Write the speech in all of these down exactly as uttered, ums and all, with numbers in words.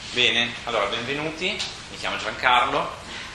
Bene, allora benvenuti, mi chiamo Giancarlo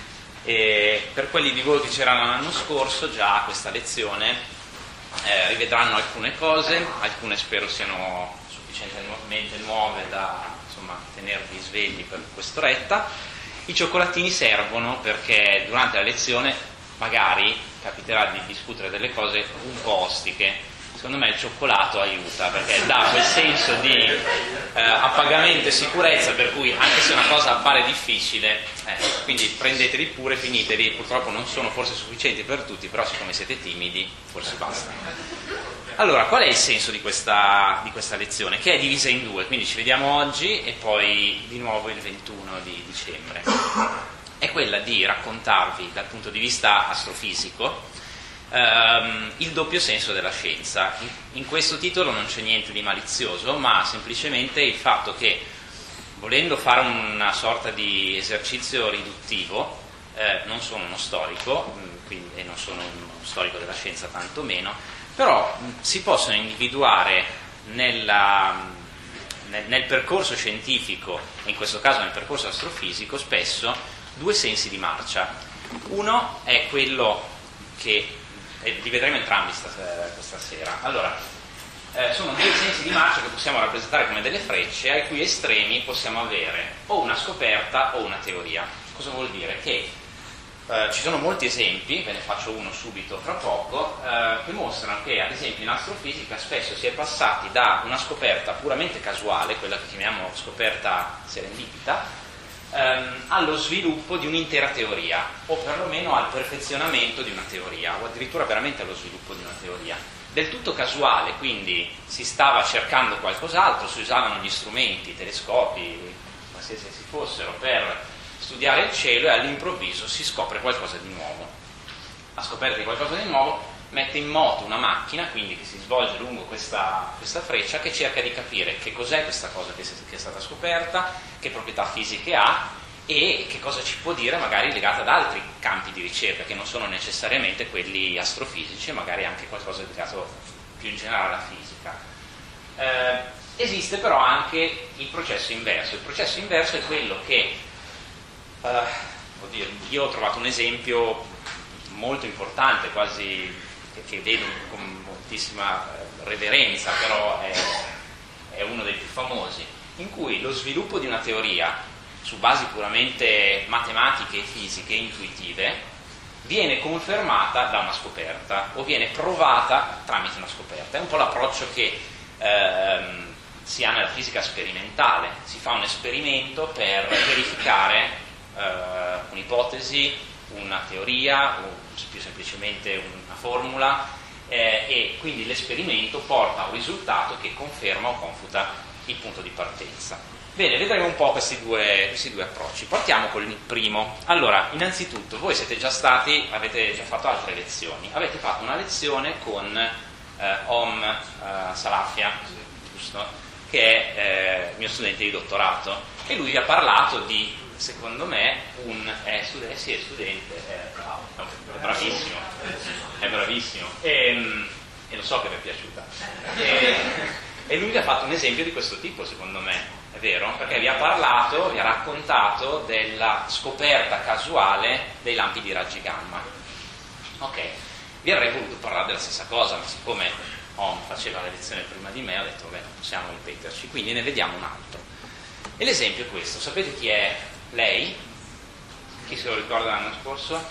e per quelli di voi che c'erano l'anno scorso già a questa lezione eh, rivedranno alcune cose, alcune spero siano sufficientemente nuove da insomma, tenervi svegli per quest'oretta. I cioccolatini servono perché durante la lezione magari capiterà di discutere delle cose un po' ostiche. Secondo me il cioccolato aiuta perché dà quel senso di eh, appagamento e sicurezza per cui anche se una cosa appare difficile, eh, quindi prendeteli pure, finiteli, purtroppo non sono forse sufficienti per tutti, però siccome siete timidi forse basta. Allora, qual è il senso di questa, di questa lezione? Che è divisa in due, quindi ci vediamo oggi e poi di nuovo il ventuno di dicembre. È quella di raccontarvi dal punto di vista astrofisico Um, il doppio senso della scienza. In, in questo titolo non c'è niente di malizioso, ma semplicemente il fatto che, volendo fare una sorta di esercizio riduttivo, eh, non sono uno storico, quindi, e non sono uno storico della scienza tantomeno, però mh, si possono individuare nella, nel, nel percorso scientifico, in questo caso nel percorso astrofisico, spesso due sensi di marcia. Uno è quello che e li vedremo entrambi stasera, questa sera. Allora, eh, sono due sensi di marcia che possiamo rappresentare come delle frecce, ai cui estremi possiamo avere o una scoperta o una teoria. Cosa vuol dire? Che eh, ci sono molti esempi, ve ne faccio uno subito fra poco, eh, che mostrano che ad esempio in astrofisica spesso si è passati da una scoperta puramente casuale, quella che chiamiamo scoperta serendipita, Ehm, allo sviluppo di un'intera teoria, o perlomeno al perfezionamento di una teoria, o addirittura veramente allo sviluppo di una teoria. Del tutto casuale, quindi si stava cercando qualcos'altro, si usavano gli strumenti, i telescopi, qualsiasi si fossero, per studiare il cielo e all'improvviso si scopre qualcosa di nuovo. La scoperta di qualcosa di nuovo mette in moto una macchina, quindi che si svolge lungo questa, questa freccia, che cerca di capire che cos'è questa cosa che, si, che è stata scoperta, che proprietà fisiche ha e che cosa ci può dire magari legata ad altri campi di ricerca che non sono necessariamente quelli astrofisici, magari anche qualcosa legato più in generale alla fisica. Eh, esiste però anche il processo inverso. Il processo inverso è quello che, eh, oddio, io ho trovato un esempio molto importante, quasi che, che vedo con moltissima reverenza, però è, è uno dei più famosi, in cui lo sviluppo di una teoria su basi puramente matematiche e fisiche intuitive viene confermata da una scoperta o viene provata tramite una scoperta. È un po' l'approccio che ehm, si ha nella fisica sperimentale. Si fa un esperimento per verificare eh, un'ipotesi, una teoria o più semplicemente una formula eh, e quindi l'esperimento porta a un risultato che conferma o confuta il punto di partenza. Bene, vedremo un po' questi due, questi due approcci. Partiamo con il primo. Allora, innanzitutto, voi siete già stati, avete già fatto altre lezioni, avete fatto una lezione con eh, Om eh, Salafia, giusto? Che è eh, mio studente di dottorato, e lui vi ha parlato di, secondo me, un eh, studente, sì, è studente, è, bravo, è bravissimo, è bravissimo, e, e lo so che vi è piaciuta. E, e lui vi ha fatto un esempio di questo tipo, secondo me, è vero? Perché vi ha parlato, vi ha raccontato della scoperta casuale dei lampi di raggi gamma. Ok, vi avrei voluto parlare della stessa cosa, ma siccome Om faceva la lezione prima di me, ho detto, beh, non possiamo ripeterci, quindi ne vediamo un altro. E l'esempio è questo. Sapete chi è lei? Chi se lo ricorda l'anno scorso?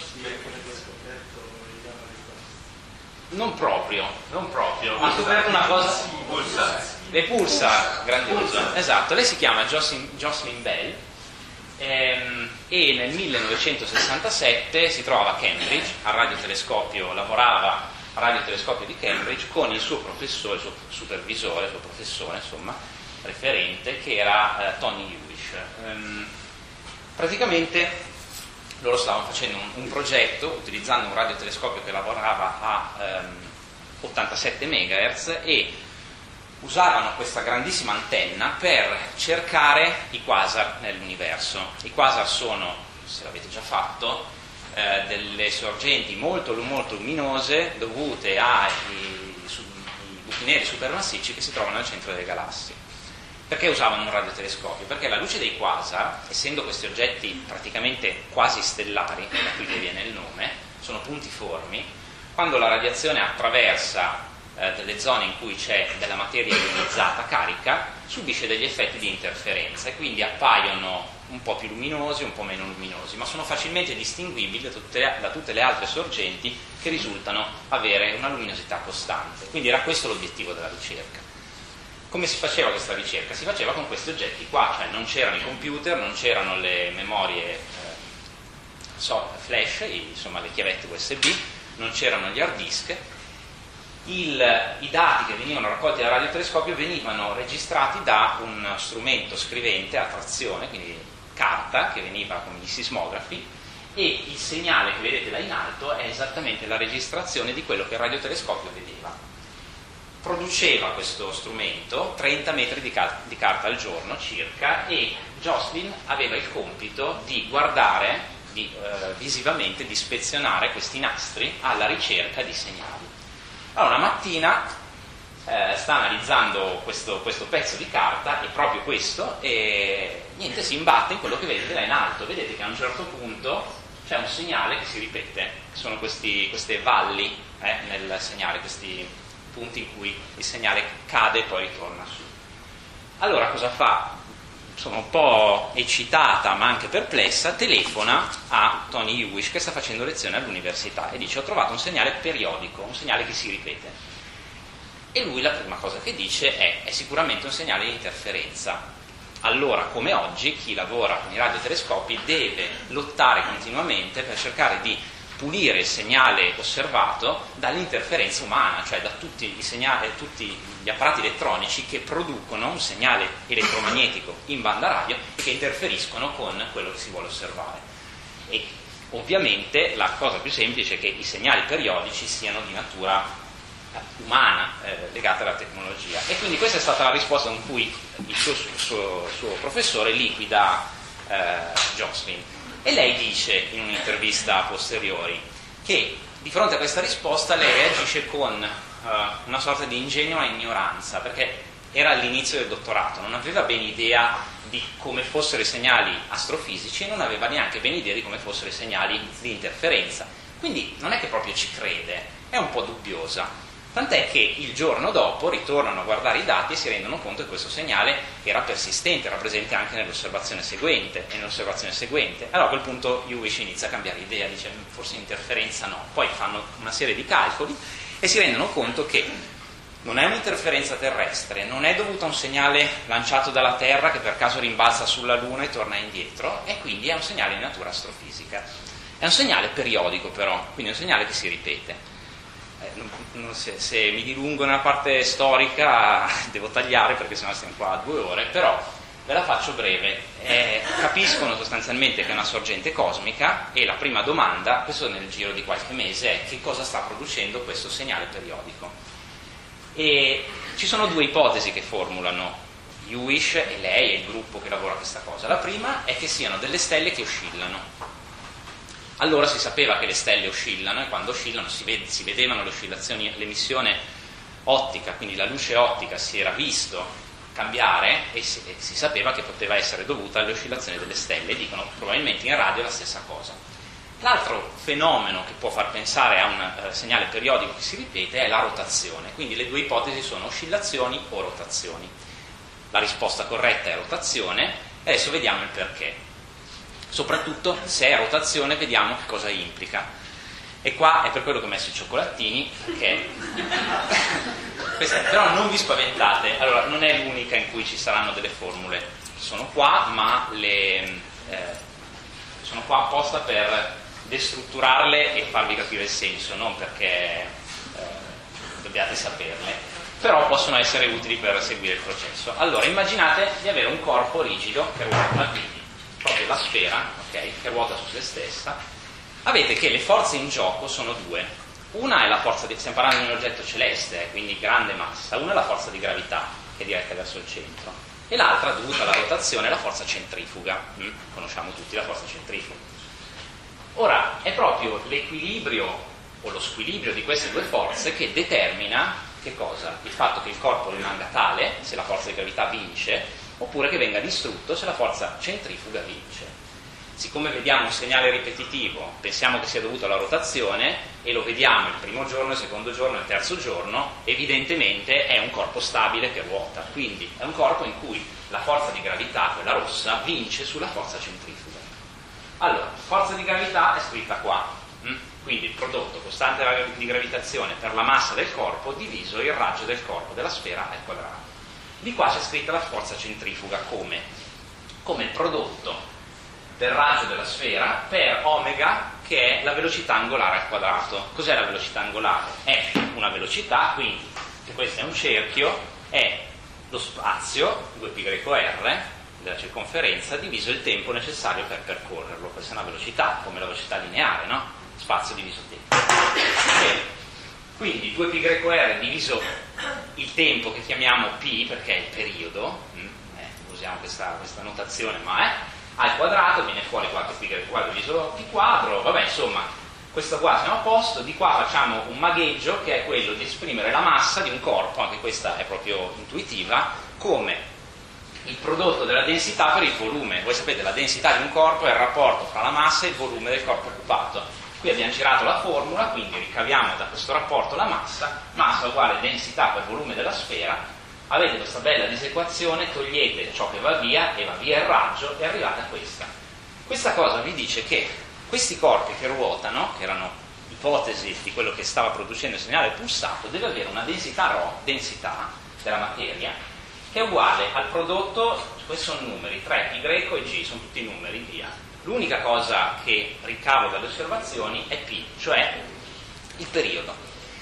Non proprio, non proprio. Ha scoperto una cosa. Pulsar. Le Pulsar, grandioso. Esatto, lei si chiama Jocelyn, Jocelyn Bell ehm, e nel millenovecentosessantasette si trovava a Cambridge, al radiotelescopio, lavorava al radiotelescopio di Cambridge con il suo professore, il suo supervisore, il suo professore, insomma, referente, che era eh, Tony Hewish. Ehm, praticamente loro stavano facendo un, un progetto utilizzando un radiotelescopio che lavorava a ehm, ottantasette megahertz e usavano questa grandissima antenna per cercare i quasar nell'universo. I quasar sono, se l'avete già fatto, eh, delle sorgenti molto molto luminose dovute ai buchi neri supermassicci che si trovano al centro delle galassie. Perché usavano un radiotelescopio? Perché la luce dei quasar, essendo questi oggetti praticamente quasi stellari, da cui viene il nome, sono puntiformi, quando la radiazione attraversa eh, delle zone in cui c'è della materia ionizzata carica, subisce degli effetti di interferenza e quindi appaiono un po' più luminosi, un po' meno luminosi, ma sono facilmente distinguibili da tutte, da tutte le altre sorgenti che risultano avere una luminosità costante. Quindi era questo l'obiettivo della ricerca. Come si faceva questa ricerca? Si faceva con questi oggetti qua, cioè non c'erano i computer, non c'erano le memorie eh, so, flash, insomma le chiavette U S B, non c'erano gli hard disk. Il, i dati che venivano raccolti dal radiotelescopio venivano registrati da un strumento scrivente a trazione, quindi carta, che veniva con gli sismografi, e il segnale che vedete là in alto è esattamente la registrazione di quello che il radiotelescopio vedeva. Produceva questo strumento trenta metri di, car- di carta al giorno circa, e Jocelyn aveva il compito di guardare di, eh, visivamente, di ispezionare questi nastri alla ricerca di segnali. Allora una mattina eh, sta analizzando questo, questo pezzo di carta, e proprio questo, e niente, si imbatte in quello che vedete là in alto. Vedete che a un certo punto c'è un segnale che si ripete, sono questi, queste valli eh, nel segnale, questi punti in cui il segnale cade e poi ritorna su. Allora cosa fa? Sono un po' eccitata ma anche perplessa, telefona a Tony Hewish che sta facendo lezione all'università e dice: ho trovato un segnale periodico, un segnale che si ripete. E lui la prima cosa che dice è: è sicuramente un segnale di interferenza. Allora, come oggi, chi lavora con i radiotelescopi deve lottare continuamente per cercare di pulire il segnale osservato dall'interferenza umana, cioè da tutti, i segnali, tutti gli apparati elettronici che producono un segnale elettromagnetico in banda radio e che interferiscono con quello che si vuole osservare. E ovviamente la cosa più semplice è che i segnali periodici siano di natura umana, eh, legata alla tecnologia. E quindi questa è stata la risposta con cui il suo, suo, suo professore liquida eh, Jocelyn. E lei dice in un'intervista a posteriori che di fronte a questa risposta lei reagisce con uh, una sorta di ingenua ignoranza, perché era all'inizio del dottorato, non aveva ben idea di come fossero i segnali astrofisici e non aveva neanche ben idea di come fossero i segnali di interferenza. Quindi non è che proprio ci crede, è un po' dubbiosa. Tant'è che il giorno dopo ritornano a guardare i dati e si rendono conto che questo segnale era persistente, era presente anche nell'osservazione seguente e nell'osservazione seguente. Allora a quel punto Hewish inizia a cambiare idea, dice forse interferenza no, poi fanno una serie di calcoli e si rendono conto che non è un'interferenza terrestre, non è dovuta a un segnale lanciato dalla Terra che per caso rimbalza sulla Luna e torna indietro, e quindi è un segnale di natura astrofisica. È un segnale periodico però, quindi è un segnale che si ripete. Eh, non, non, se, se mi dilungo nella parte storica devo tagliare perché sennò stiamo qua due ore, però ve la faccio breve. Eh, capiscono sostanzialmente che è una sorgente cosmica e la prima domanda, questo nel giro di qualche mese, è: che cosa sta producendo questo segnale periodico? E ci sono due ipotesi che formulano Hewish e lei e il gruppo che lavora a questa cosa. La prima è che siano delle stelle che oscillano. Allora si sapeva che le stelle oscillano, e quando oscillano si, ved- si vedevano le oscillazioni, l'emissione ottica, quindi la luce ottica si era visto cambiare e si, e si sapeva che poteva essere dovuta alle oscillazioni delle stelle. Dicono probabilmente in radio è la stessa cosa. L'altro fenomeno che può far pensare a un uh, segnale periodico che si ripete è la rotazione, quindi le due ipotesi sono oscillazioni o rotazioni. La risposta corretta è rotazione, e adesso vediamo il perché. Soprattutto se è rotazione vediamo che cosa implica, e qua è per quello che ho messo i cioccolatini, perché però non vi spaventate, allora non è l'unica in cui ci saranno delle formule, sono qua, ma le, eh, sono qua apposta per destrutturarle e farvi capire il senso, non perché eh, dobbiate saperle, però possono essere utili per seguire il processo. Allora immaginate di avere un corpo rigido che ruota, quindi proprio la sfera, okay, che ruota su se stessa. Avete che le forze in gioco sono due. Una è la forza di, stiamo parlando di un oggetto celeste, quindi grande massa. Una è la forza di gravità, che è diretta verso il centro, e l'altra, dovuta alla rotazione, è la forza centrifuga. Mm? Conosciamo tutti la forza centrifuga. Ora, è proprio l'equilibrio o lo squilibrio di queste due forze che determina che cosa? Il fatto che il corpo rimanga tale, se la forza di gravità vince, oppure che venga distrutto se la forza centrifuga vince. Siccome vediamo un segnale ripetitivo, pensiamo che sia dovuto alla rotazione e lo vediamo il primo giorno, il secondo giorno, il terzo giorno, evidentemente è un corpo stabile che ruota, quindi è un corpo in cui la forza di gravità, quella rossa, vince sulla forza centrifuga. Allora, forza di gravità è scritta qua, quindi il prodotto costante di gravitazione per la massa del corpo diviso il raggio del corpo della sfera al quadrato. Di qua c'è scritta la forza centrifuga come? Come il prodotto del raggio della sfera per omega, che è la velocità angolare al quadrato. Cos'è la velocità angolare? È una velocità, quindi se questo è un cerchio, è lo spazio, due pi greco r, della circonferenza, diviso il tempo necessario per percorrerlo. Questa è una velocità, come la velocità lineare, no? Spazio diviso tempo. Bene. Quindi due pi greco r diviso il tempo che chiamiamo p, perché è il periodo, eh, usiamo questa, questa notazione, ma è al quadrato, viene fuori quattro pi greco quadro diviso t quadro, vabbè, insomma, questo qua siamo a posto. Di qua facciamo un magheggio che è quello di esprimere la massa di un corpo, anche questa è proprio intuitiva, come il prodotto della densità per il volume. Voi sapete, la densità di un corpo è il rapporto fra la massa e il volume del corpo occupato. Qui abbiamo girato la formula, quindi ricaviamo da questo rapporto la massa, massa uguale densità per volume della sfera. Avete questa bella disequazione, togliete ciò che va via e va via il raggio e arrivate a questa. Questa cosa vi dice che questi corpi che ruotano, che erano ipotesi di quello che stava producendo il segnale pulsato, deve avere una densità ρ, densità della materia, che è uguale al prodotto, questi sono numeri, tre, pi greco e g, sono tutti numeri, via. L'unica cosa che ricavo dalle osservazioni è p, cioè il periodo.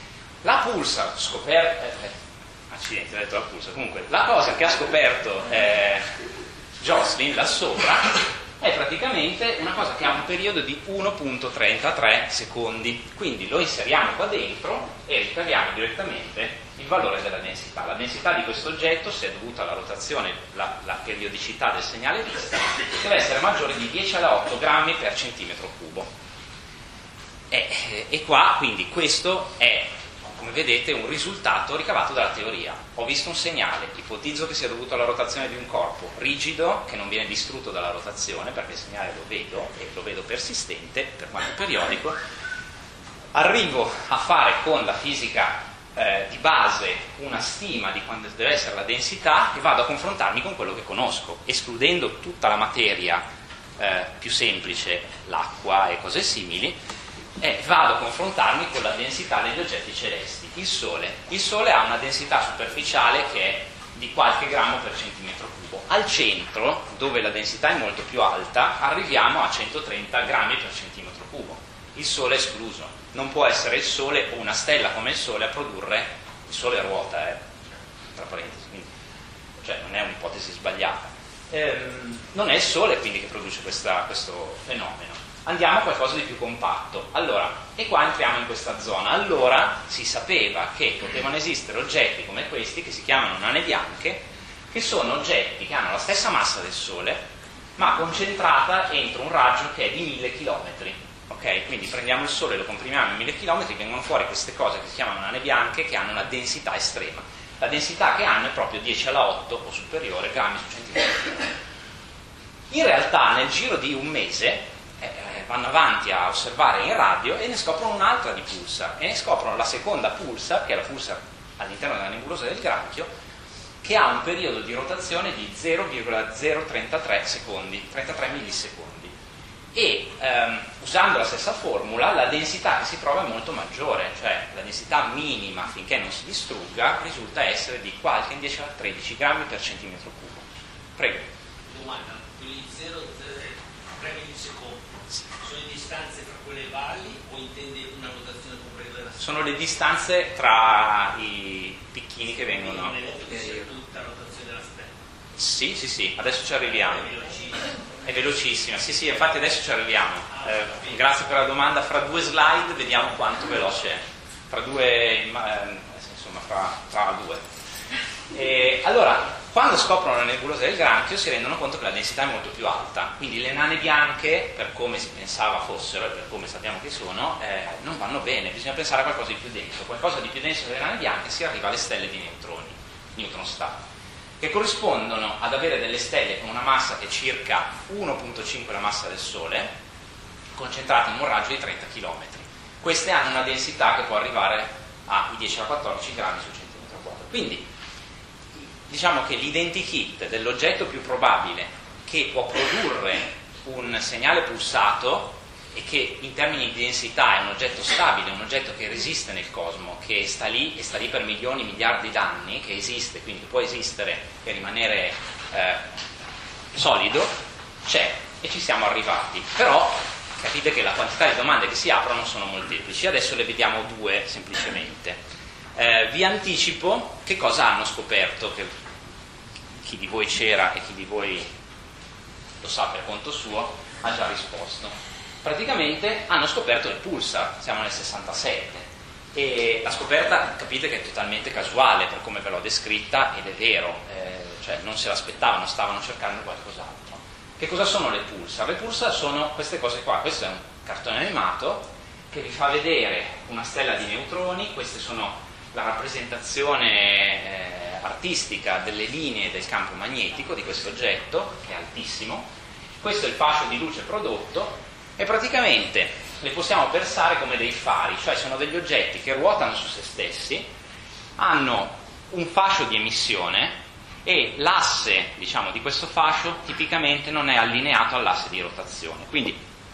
La pulsar scoperta, eh, accidenti, ho detto la pulsar, comunque, la cosa che ha scoperto eh, Jocelyn là sopra è praticamente una cosa che ha un periodo di uno virgola trentatré secondi, quindi lo inseriamo qua dentro e ricaviamo direttamente il valore della densità. La densità di questo oggetto, se è dovuta alla rotazione, la, la periodicità del segnale vista, deve essere maggiore di dieci alla otto grammi per centimetro cubo. E, e qua, quindi, questo è, come vedete, un risultato ricavato dalla teoria. Ho visto un segnale, ipotizzo che sia dovuto alla rotazione di un corpo rigido, che non viene distrutto dalla rotazione, perché il segnale lo vedo, e lo vedo persistente, per quanto periodico. Arrivo a fare con la fisica eh, di base una stima di quanto deve essere la densità e vado a confrontarmi con quello che conosco, escludendo tutta la materia eh, più semplice, l'acqua e cose simili, e vado a confrontarmi con la densità degli oggetti celesti. Il Sole. Il Sole ha una densità superficiale che è di qualche grammo per centimetro cubo. Al centro, dove la densità è molto più alta, arriviamo a centotrenta grammi per centimetro cubo. Il Sole è escluso. Non può essere il Sole o una stella come il Sole a produrre. Il Sole ruota, eh, tra parentesi, quindi, cioè non è un'ipotesi sbagliata. Ehm, non è il Sole quindi che produce questa, questo fenomeno. Andiamo a qualcosa di più compatto. Allora, e qua entriamo in questa zona. Allora si sapeva che potevano esistere oggetti come questi, che si chiamano nane bianche, che sono oggetti che hanno la stessa massa del Sole, ma concentrata entro un raggio che è di mille chilometri. Ok? Quindi prendiamo il Sole, lo comprimiamo in mille chilometri, vengono fuori queste cose che si chiamano nane bianche, che hanno una densità estrema. La densità che hanno è proprio dieci alla otto o superiore grammi su centimetro. In realtà, nel giro di un mese, vanno avanti a osservare in radio e ne scoprono un'altra di pulsar, e ne scoprono la seconda pulsar, che è la pulsar all'interno della nebulosa del Granchio, che ha un periodo di rotazione di zero virgola zero trentatré secondi, trentatré millisecondi, e ehm, usando la stessa formula la densità che si trova è molto maggiore, cioè la densità minima finché non si distrugga risulta essere di qualche in dieci alla tredici grammi per centimetro cubo. Prego. Domanda, quelli zero virgola tre millisecondi sono le distanze tra quelle valli o intende una rotazione completa della sfera? Sono le distanze tra i picchini che vengono. Non è tutta la rotazione della sfera? Sì, sì, sì, adesso ci arriviamo. È velocissima. È velocissima, sì, sì, infatti adesso ci arriviamo. Eh, grazie per la domanda. Fra due slide vediamo quanto veloce è. Fra due, eh, insomma, fra, fra due. E, allora, quando scoprono la nebulosa del Granchio si rendono conto che la densità è molto più alta, quindi le nane bianche, per come si pensava fossero e per come sappiamo che sono, eh, non vanno bene, bisogna pensare a qualcosa di più denso. Qualcosa di più denso delle nane bianche si arriva alle stelle di neutroni, neutron star. che corrispondono ad avere delle stelle con una massa che è circa uno virgola cinque la massa del Sole, concentrate in un raggio di trenta chilometri. Queste hanno una densità che può arrivare ai dieci alla quattordici grammi su centimetro quadro. Quindi diciamo che l'identikit dell'oggetto più probabile che può produrre un segnale pulsato e che in termini di densità è un oggetto stabile, un oggetto che resiste nel cosmo, che sta lì e sta lì per milioni, miliardi d'anni, che esiste, quindi può esistere e rimanere eh, solido, c'è e ci siamo arrivati. Però capite che la quantità di domande che si aprono sono molteplici. Adesso le vediamo due semplicemente. Eh, vi anticipo che cosa hanno scoperto, che chi di voi c'era e chi di voi lo sa per conto suo ha già risposto. Praticamente hanno scoperto il pulsar, siamo nel sessantasette, e la scoperta capite che è totalmente casuale per come ve l'ho descritta, ed è vero, eh, cioè non se l'aspettavano, stavano cercando qualcos'altro. Che cosa sono le pulsar? Le pulsar sono queste cose qua. Questo è un cartone animato che vi fa vedere una stella di neutroni. Queste sono la rappresentazione eh, artistica delle linee del campo magnetico di questo oggetto, che è altissimo. Questo è il fascio di luce prodotto, e praticamente le possiamo pensare come dei fari, cioè sono degli oggetti che ruotano su se stessi, hanno un fascio di emissione e l'asse, diciamo, di questo fascio tipicamente non è allineato all'asse di rotazione. Quindi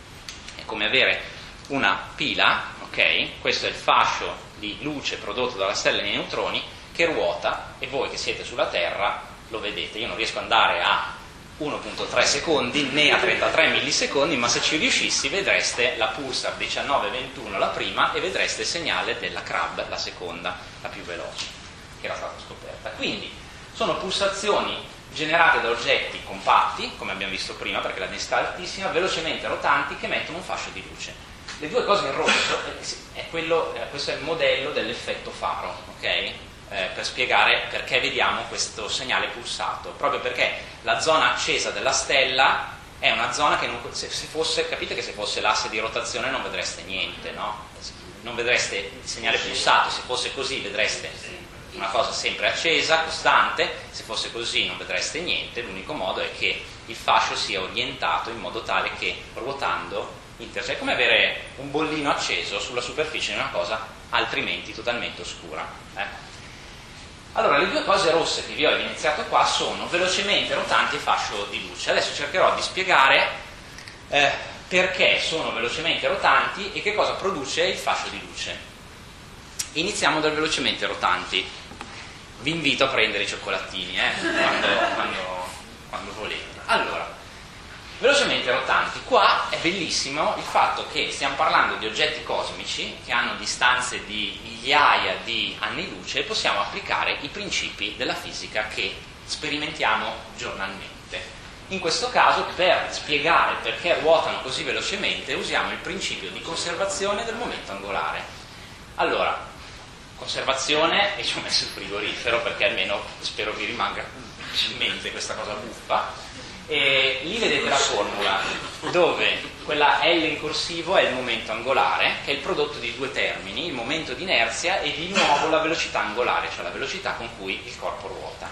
è come avere una pila, ok? Questo è il fascio di luce prodotto dalla stella di neutroni che ruota, e voi che siete sulla Terra lo vedete. Io non riesco ad andare a uno virgola tre secondi né a trentatré millisecondi, ma se ci riuscissi vedreste la pulsar diciannove ventuno la prima e vedreste il segnale della Crab, la seconda, la più veloce, che era stata scoperta. Quindi sono pulsazioni generate da oggetti compatti, come abbiamo visto prima perché la densità è altissima, velocemente rotanti, che mettono un fascio di luce. Le due cose in rosso è quello, questo è il modello dell'effetto faro, ok? Eh, per spiegare perché vediamo questo segnale pulsato, proprio perché la zona accesa della stella è una zona che non, se, se fosse, capite che se fosse l'asse di rotazione non vedreste niente, no? Non vedreste il segnale pulsato. Se fosse così vedreste una cosa sempre accesa, costante. Se fosse così non vedreste niente. L'unico modo è che il fascio sia orientato in modo tale che ruotando inter- è come avere un bollino acceso sulla superficie di una cosa altrimenti totalmente oscura, eh? Allora, le due cose rosse che vi ho evidenziato qua sono velocemente rotanti e fascio di luce. Adesso cercherò di spiegare eh, perché sono velocemente rotanti e che cosa produce il fascio di luce. Iniziamo dal velocemente rotanti. Vi invito a prendere i cioccolatini eh, quando, quando, quando volete. Allora, velocemente rotanti. Qua è bellissimo il fatto che stiamo parlando di oggetti cosmici che hanno distanze di migliaia di anni luce e possiamo applicare i principi della fisica che sperimentiamo giornalmente. In questo caso, per spiegare perché ruotano così velocemente, usiamo il principio di conservazione del momento angolare. Allora, conservazione, e ci ho messo il frigorifero perché almeno spero vi rimanga in mente questa cosa buffa. E lì vedete la formula dove quella L in corsivo è il momento angolare, che è il prodotto di due termini, il momento di inerzia e di nuovo la velocità angolare, cioè la velocità con cui il corpo ruota.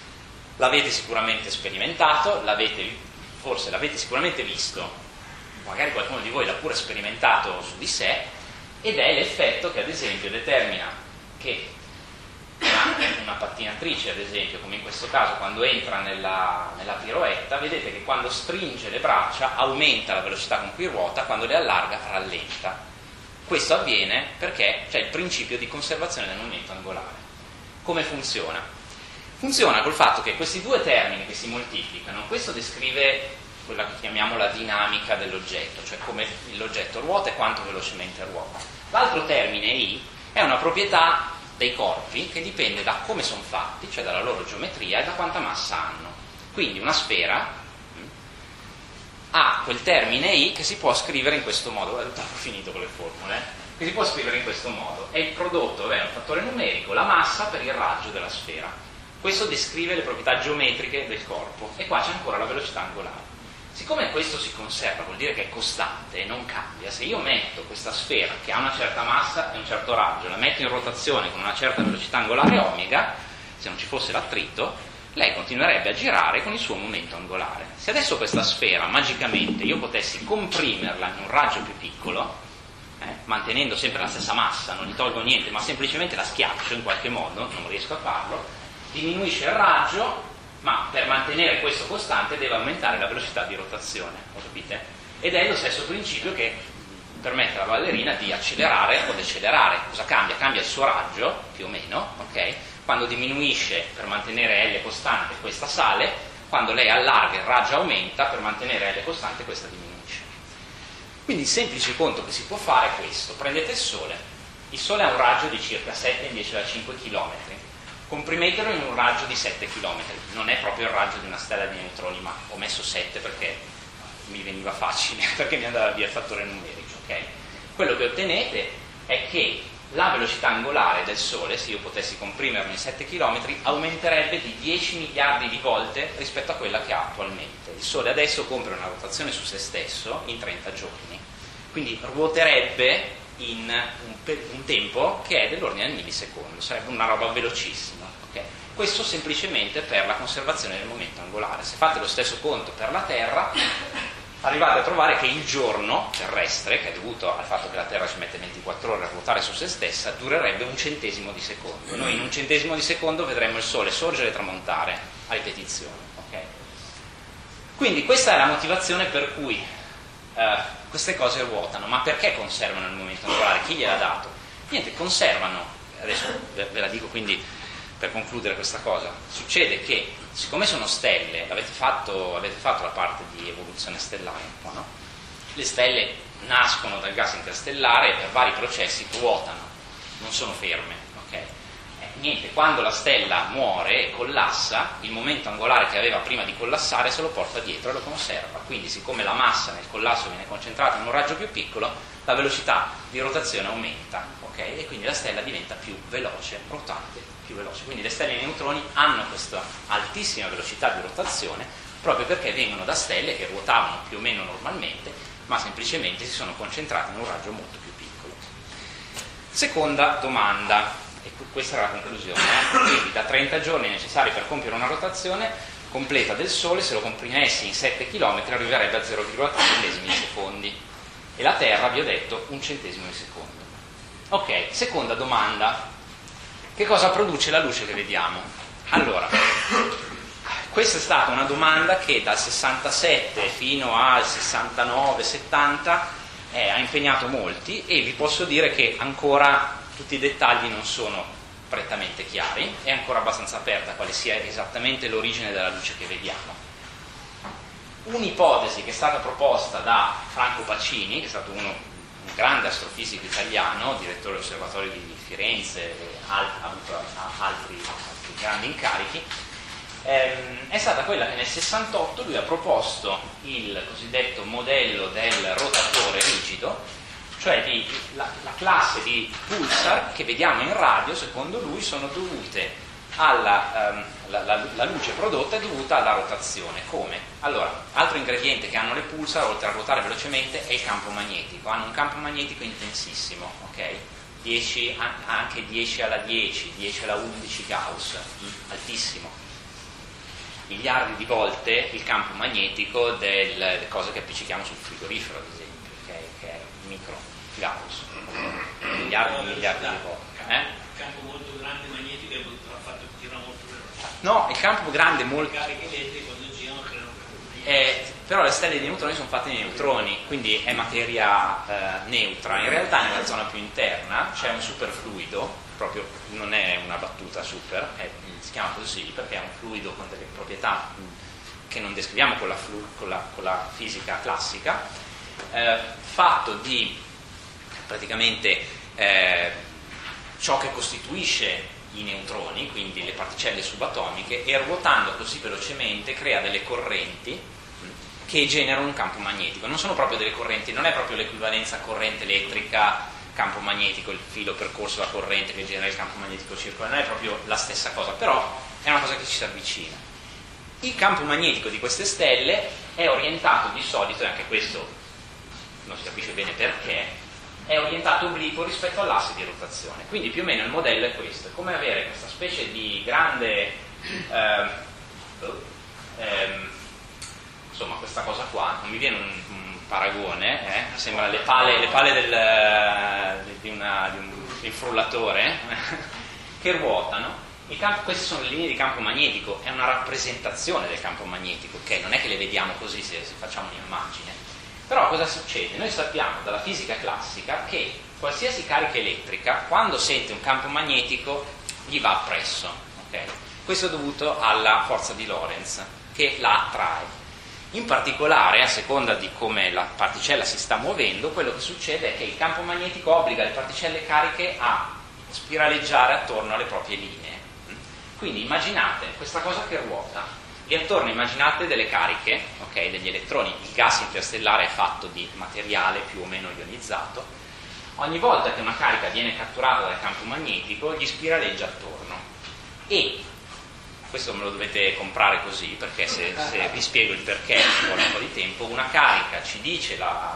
L'avete sicuramente sperimentato, l'avete, forse l'avete sicuramente visto, magari qualcuno di voi l'ha pure sperimentato su di sé, ed è l'effetto che ad esempio determina che Una, una pattinatrice, ad esempio, come in questo caso, quando entra nella, nella piroetta, vedete che quando stringe le braccia aumenta la velocità con cui ruota, quando le allarga rallenta. Questo avviene perché c'è il principio di conservazione del momento angolare. Come funziona? Funziona col fatto che questi due termini che si moltiplicano, questo descrive quella che chiamiamo la dinamica dell'oggetto, cioè come l'oggetto ruota e quanto velocemente ruota. L'altro termine I è una proprietà dei corpi che dipende da come sono fatti, cioè dalla loro geometria e da quanta massa hanno. Quindi una sfera mh, ha quel termine I che si può scrivere in questo modo. Guardate, ho finito con le formule, eh? Che si può scrivere in questo modo. È il prodotto, è un fattore numerico, la massa per il raggio della sfera. Questo descrive le proprietà geometriche del corpo, e qua c'è ancora la velocità angolare. Siccome questo si conserva, vuol dire che è costante e non cambia. Se io metto questa sfera che ha una certa massa e un certo raggio, la metto in rotazione con una certa velocità angolare omega, se non ci fosse l'attrito, lei continuerebbe a girare con il suo momento angolare. Se adesso questa sfera magicamente io potessi comprimerla in un raggio più piccolo, eh, mantenendo sempre la stessa massa, non gli tolgo niente, ma semplicemente la schiaccio in qualche modo, non riesco a farlo, diminuisce il raggio, ma per mantenere questo costante deve aumentare la velocità di rotazione, lo capite? Ed è lo stesso principio che permette alla ballerina di accelerare o decelerare. Cosa cambia? Cambia il suo raggio, più o meno, ok? Quando diminuisce per mantenere L costante questa sale, quando lei allarga il raggio aumenta, per mantenere L costante questa diminuisce. Quindi il semplice conto che si può fare è questo: prendete il Sole, il Sole ha un raggio di circa sette in dieci alla cinque chilometri, comprimetelo in un raggio di sette chilometri, non è proprio il raggio di una stella di neutroni, ma ho messo sette perché mi veniva facile, perché mi andava via il fattore numerico, ok? Quello che ottenete è che la velocità angolare del Sole, se io potessi comprimerlo in sette chilometri, aumenterebbe di dieci miliardi di volte rispetto a quella che ha attualmente. Il Sole adesso compie una rotazione su se stesso in trenta giorni, quindi ruoterebbe in un, un tempo che è dell'ordine del millisecondo, sarebbe una roba velocissima, okay? Questo semplicemente per la conservazione del momento angolare. Se fate lo stesso conto per la Terra, arrivate a trovare che il giorno terrestre, che è dovuto al fatto che la Terra ci mette ventiquattro ore a ruotare su se stessa, durerebbe un centesimo di secondo. Noi in un centesimo di secondo vedremo il Sole sorgere e tramontare a ripetizione, okay? Quindi questa è la motivazione per cui eh, queste cose ruotano. Ma perché conservano il momento angolare? Chi gliel'ha dato? Niente, conservano, adesso ve la dico quindi per concludere questa cosa. Succede che, siccome sono stelle, avete fatto, avete fatto la parte di evoluzione stellare un po', no? Le stelle nascono dal gas interstellare e per vari processi ruotano, non sono ferme, ok? Eh, niente, quando la stella muore e collassa, il momento angolare che aveva prima di collassare se lo porta dietro e lo conserva. Quindi, siccome la massa nel collasso viene concentrata in un raggio più piccolo, la velocità di rotazione aumenta, ok? E quindi la stella diventa più veloce, rotante più veloce. Quindi le stelle di neutroni hanno questa altissima velocità di rotazione proprio perché vengono da stelle che ruotavano più o meno normalmente, ma semplicemente si sono concentrate in un raggio molto più piccolo. Seconda domanda, e questa era la conclusione, eh? Quindi da trenta giorni necessari per compiere una rotazione completa del Sole, se lo comprimessi in sette chilometri arriverebbe a zero virgola tre millesimi di secondi, e la Terra, vi ho detto, un centesimo di secondo. Ok, seconda domanda: che cosa produce la luce che vediamo? Allora, questa è stata una domanda che dal sessantasette fino al sessantanove settanta eh, ha impegnato molti, e vi posso dire che ancora tutti i dettagli non sono prettamente chiari, è ancora abbastanza aperta quale sia esattamente l'origine della luce che vediamo. Un'ipotesi che è stata proposta da Franco Pacini, che è stato uno, un grande astrofisico italiano, direttore dell'osservatorio di Firenze, e ha avuto altri, altri grandi incarichi, ehm, è stata quella che nel sessantotto lui ha proposto il cosiddetto modello del rotatore rigido, cioè di, la, la classe di pulsar che vediamo in radio, secondo lui, sono dovute alla um, la, la, la luce prodotta è dovuta alla rotazione. Come? Allora, altro ingrediente che hanno le pulsar, oltre a ruotare velocemente, è il campo magnetico. Hanno un campo magnetico intensissimo, ok? dieci, anche dieci alla dieci, dieci alla undici Gauss, altissimo. Miliardi di volte il campo magnetico delle cose che appiccichiamo sul frigorifero, ad esempio, okay? Che è micro Gauss, miliardi e miliardi di volte. Eh? Campo molto grande magnetico e ha fatto che tira molto veloce. No, il campo grande molto. Le cariche elettriche quando girano creano eh, però le stelle di neutroni sono fatte di neutroni, quindi è materia eh, neutra. In realtà nella zona più interna c'è un superfluido, proprio non è una battuta super, è, si chiama così perché è un fluido con delle proprietà che non descriviamo con la, flu, con la, con la fisica classica, eh, fatto di praticamente eh, ciò che costituisce i neutroni, quindi le particelle subatomiche, e ruotando così velocemente crea delle correnti che generano un campo magnetico. Non sono proprio delle correnti, non è proprio l'equivalenza corrente elettrica, campo magnetico, il filo percorso da corrente che genera il campo magnetico circolare, non è proprio la stessa cosa, però è una cosa che ci si avvicina. Il campo magnetico di queste stelle è orientato di solito, e anche questo non si capisce bene perché, è orientato obliquo rispetto all'asse di rotazione. Quindi più o meno il modello è questo: è come avere questa specie di grande eh, ehm, insomma questa cosa qua, non mi viene un, un paragone, eh? Sembra le pale, le pale del, di, una, di, un, di un frullatore che ruotano. Il campo, queste sono le linee di campo magnetico, è una rappresentazione del campo magnetico, ok? Non è che le vediamo così se, se facciamo un'immagine. Però cosa succede? Noi sappiamo dalla fisica classica che qualsiasi carica elettrica, quando sente un campo magnetico, gli va appresso, ok? Questo è dovuto alla forza di Lorentz, che la attrae. In particolare, a seconda di come la particella si sta muovendo, quello che succede è che il campo magnetico obbliga le particelle cariche a spiraleggiare attorno alle proprie linee. Quindi immaginate questa cosa che ruota e attorno immaginate delle cariche, ok, degli elettroni. Il gas interstellare è fatto di materiale più o meno ionizzato. Ogni volta che una carica viene catturata dal campo magnetico gli spiraleggia attorno. E questo me lo dovete comprare così, perché se, se vi spiego il perché ci vuole un po' di tempo. Una carica ci dice, la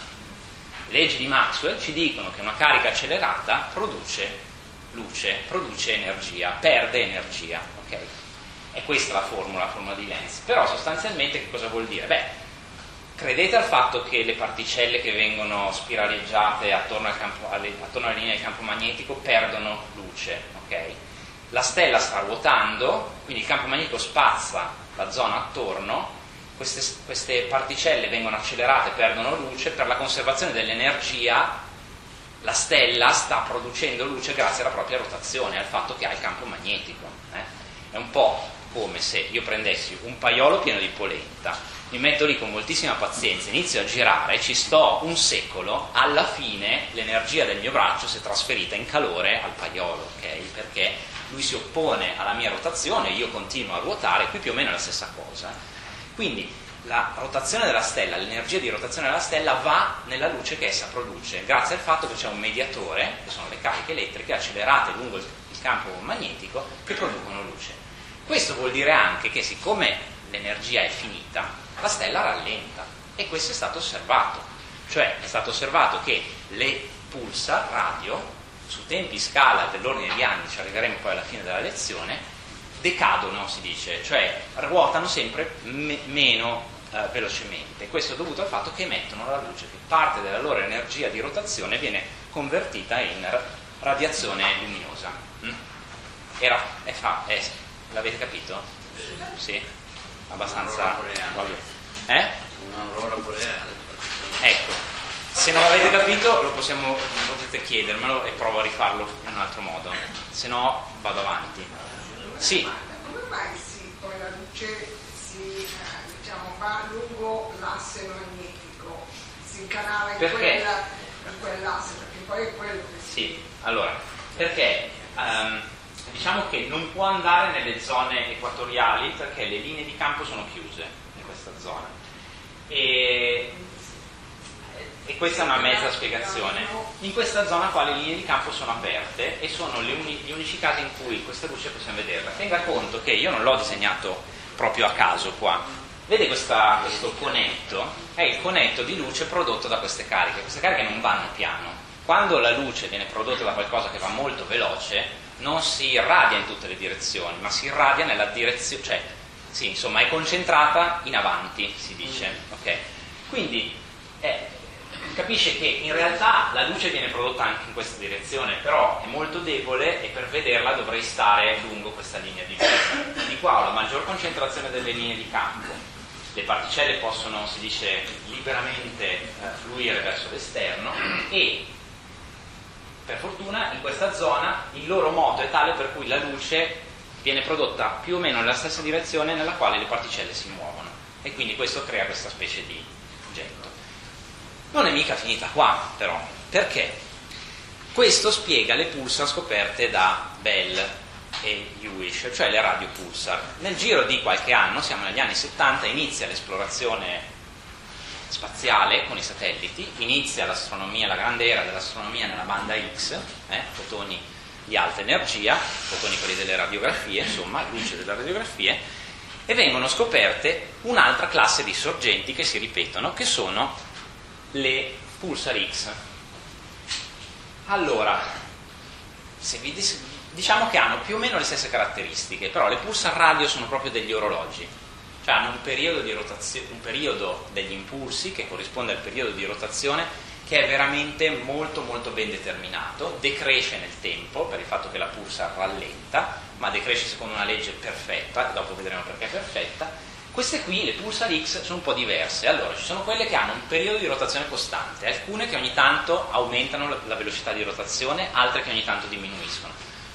leggi di Maxwell ci dicono che una carica accelerata produce luce, produce energia, perde energia, ok? E questa è la formula, la formula di Lenz. Però sostanzialmente che cosa vuol dire? Beh, credete al fatto che le particelle che vengono spiraleggiate attorno, al campo, alle, attorno alla linea del campo magnetico perdono luce, ok? La stella sta ruotando, quindi il campo magnetico spazza la zona attorno, queste, queste particelle vengono accelerate, perdono luce, per la conservazione dell'energia la stella sta producendo luce grazie alla propria rotazione, al fatto che ha il campo magnetico. Eh? È un po' come se io prendessi un paiolo pieno di polenta, mi metto lì con moltissima pazienza, inizio a girare, ci sto un secolo, alla fine l'energia del mio braccio si è trasferita in calore al paiolo, ok? Perché lui si oppone alla mia rotazione, io continuo a ruotare, qui più o meno è la stessa cosa. Quindi la rotazione della stella, l'energia di rotazione della stella va nella luce che essa produce, grazie al fatto che c'è un mediatore, che sono le cariche elettriche accelerate lungo il campo magnetico, che producono luce. Questo vuol dire anche che siccome l'energia è finita, la stella rallenta, e questo è stato osservato. Cioè è stato osservato che le pulsar radio, su tempi scala dell'ordine di anni, ci arriveremo poi alla fine della lezione, decadono, si dice, cioè ruotano sempre me- meno eh, velocemente. Questo è dovuto al fatto che emettono la luce, che parte della loro energia di rotazione viene convertita in ra- radiazione luminosa. Mm? Era, è fa, è, l'avete capito? Sì? Abbastanza. Eh? Un'aurora boreale. Ecco, se non l'avete capito lo possiamo, potete chiedermelo e provo a rifarlo in un altro modo, se no vado avanti. Sì. Come mai si, poi la luce si eh, diciamo, va lungo l'asse magnetico, si incanala in, quella, in quell'asse, perché poi è quello che si... Sì, allora, perché um, diciamo che non può andare nelle zone equatoriali perché le linee di campo sono chiuse in questa zona. E, e questa è una mezza spiegazione. In questa zona qua le linee di campo sono aperte e sono le uni, gli unici casi in cui questa luce possiamo vederla. Tenga conto che io non l'ho disegnato proprio a caso qua. Vede questa, questo conetto? È il conetto di luce prodotto da queste cariche. Queste cariche non vanno piano. Quando la luce viene prodotta da qualcosa che va molto veloce, non si irradia in tutte le direzioni, ma si irradia nella direzione, cioè, sì, insomma, è concentrata in avanti, si dice, ok? Quindi, eh, capisce che in realtà la luce viene prodotta anche in questa direzione, però è molto debole e per vederla dovrei stare lungo questa linea di luce. Di qua ho la maggior concentrazione delle linee di campo, le particelle possono, si dice, liberamente eh, fluire verso l'esterno e per fortuna in questa zona il loro moto è tale per cui la luce viene prodotta più o meno nella stessa direzione nella quale le particelle si muovono e quindi questo crea questa specie di getto. Non è mica finita qua però, perché questo spiega le pulsar scoperte da Bell e Hewish, cioè le radiopulsar. Nel giro di qualche anno, siamo negli anni settanta, inizia l'esplorazione spaziale con i satelliti, inizia l'astronomia, la grande era dell'astronomia nella banda X, eh, fotoni di alta energia, fotoni quelli delle radiografie, insomma, luce delle radiografie, e vengono scoperte un'altra classe di sorgenti che si ripetono, che sono le pulsar X. Allora, se vi, diciamo che hanno più o meno le stesse caratteristiche, però le pulsar radio sono proprio degli orologi, cioè hanno un periodo di rotazione, un periodo degli impulsi che corrisponde al periodo di rotazione che è veramente molto molto ben determinato, decresce nel tempo per il fatto che la pulsar rallenta, ma decresce secondo una legge perfetta, e dopo vedremo perché è perfetta. Queste qui, le pulsar X, sono un po' diverse. Allora, ci sono quelle che hanno un periodo di rotazione costante, alcune che ogni tanto aumentano la velocità di rotazione, altre che ogni tanto diminuiscono.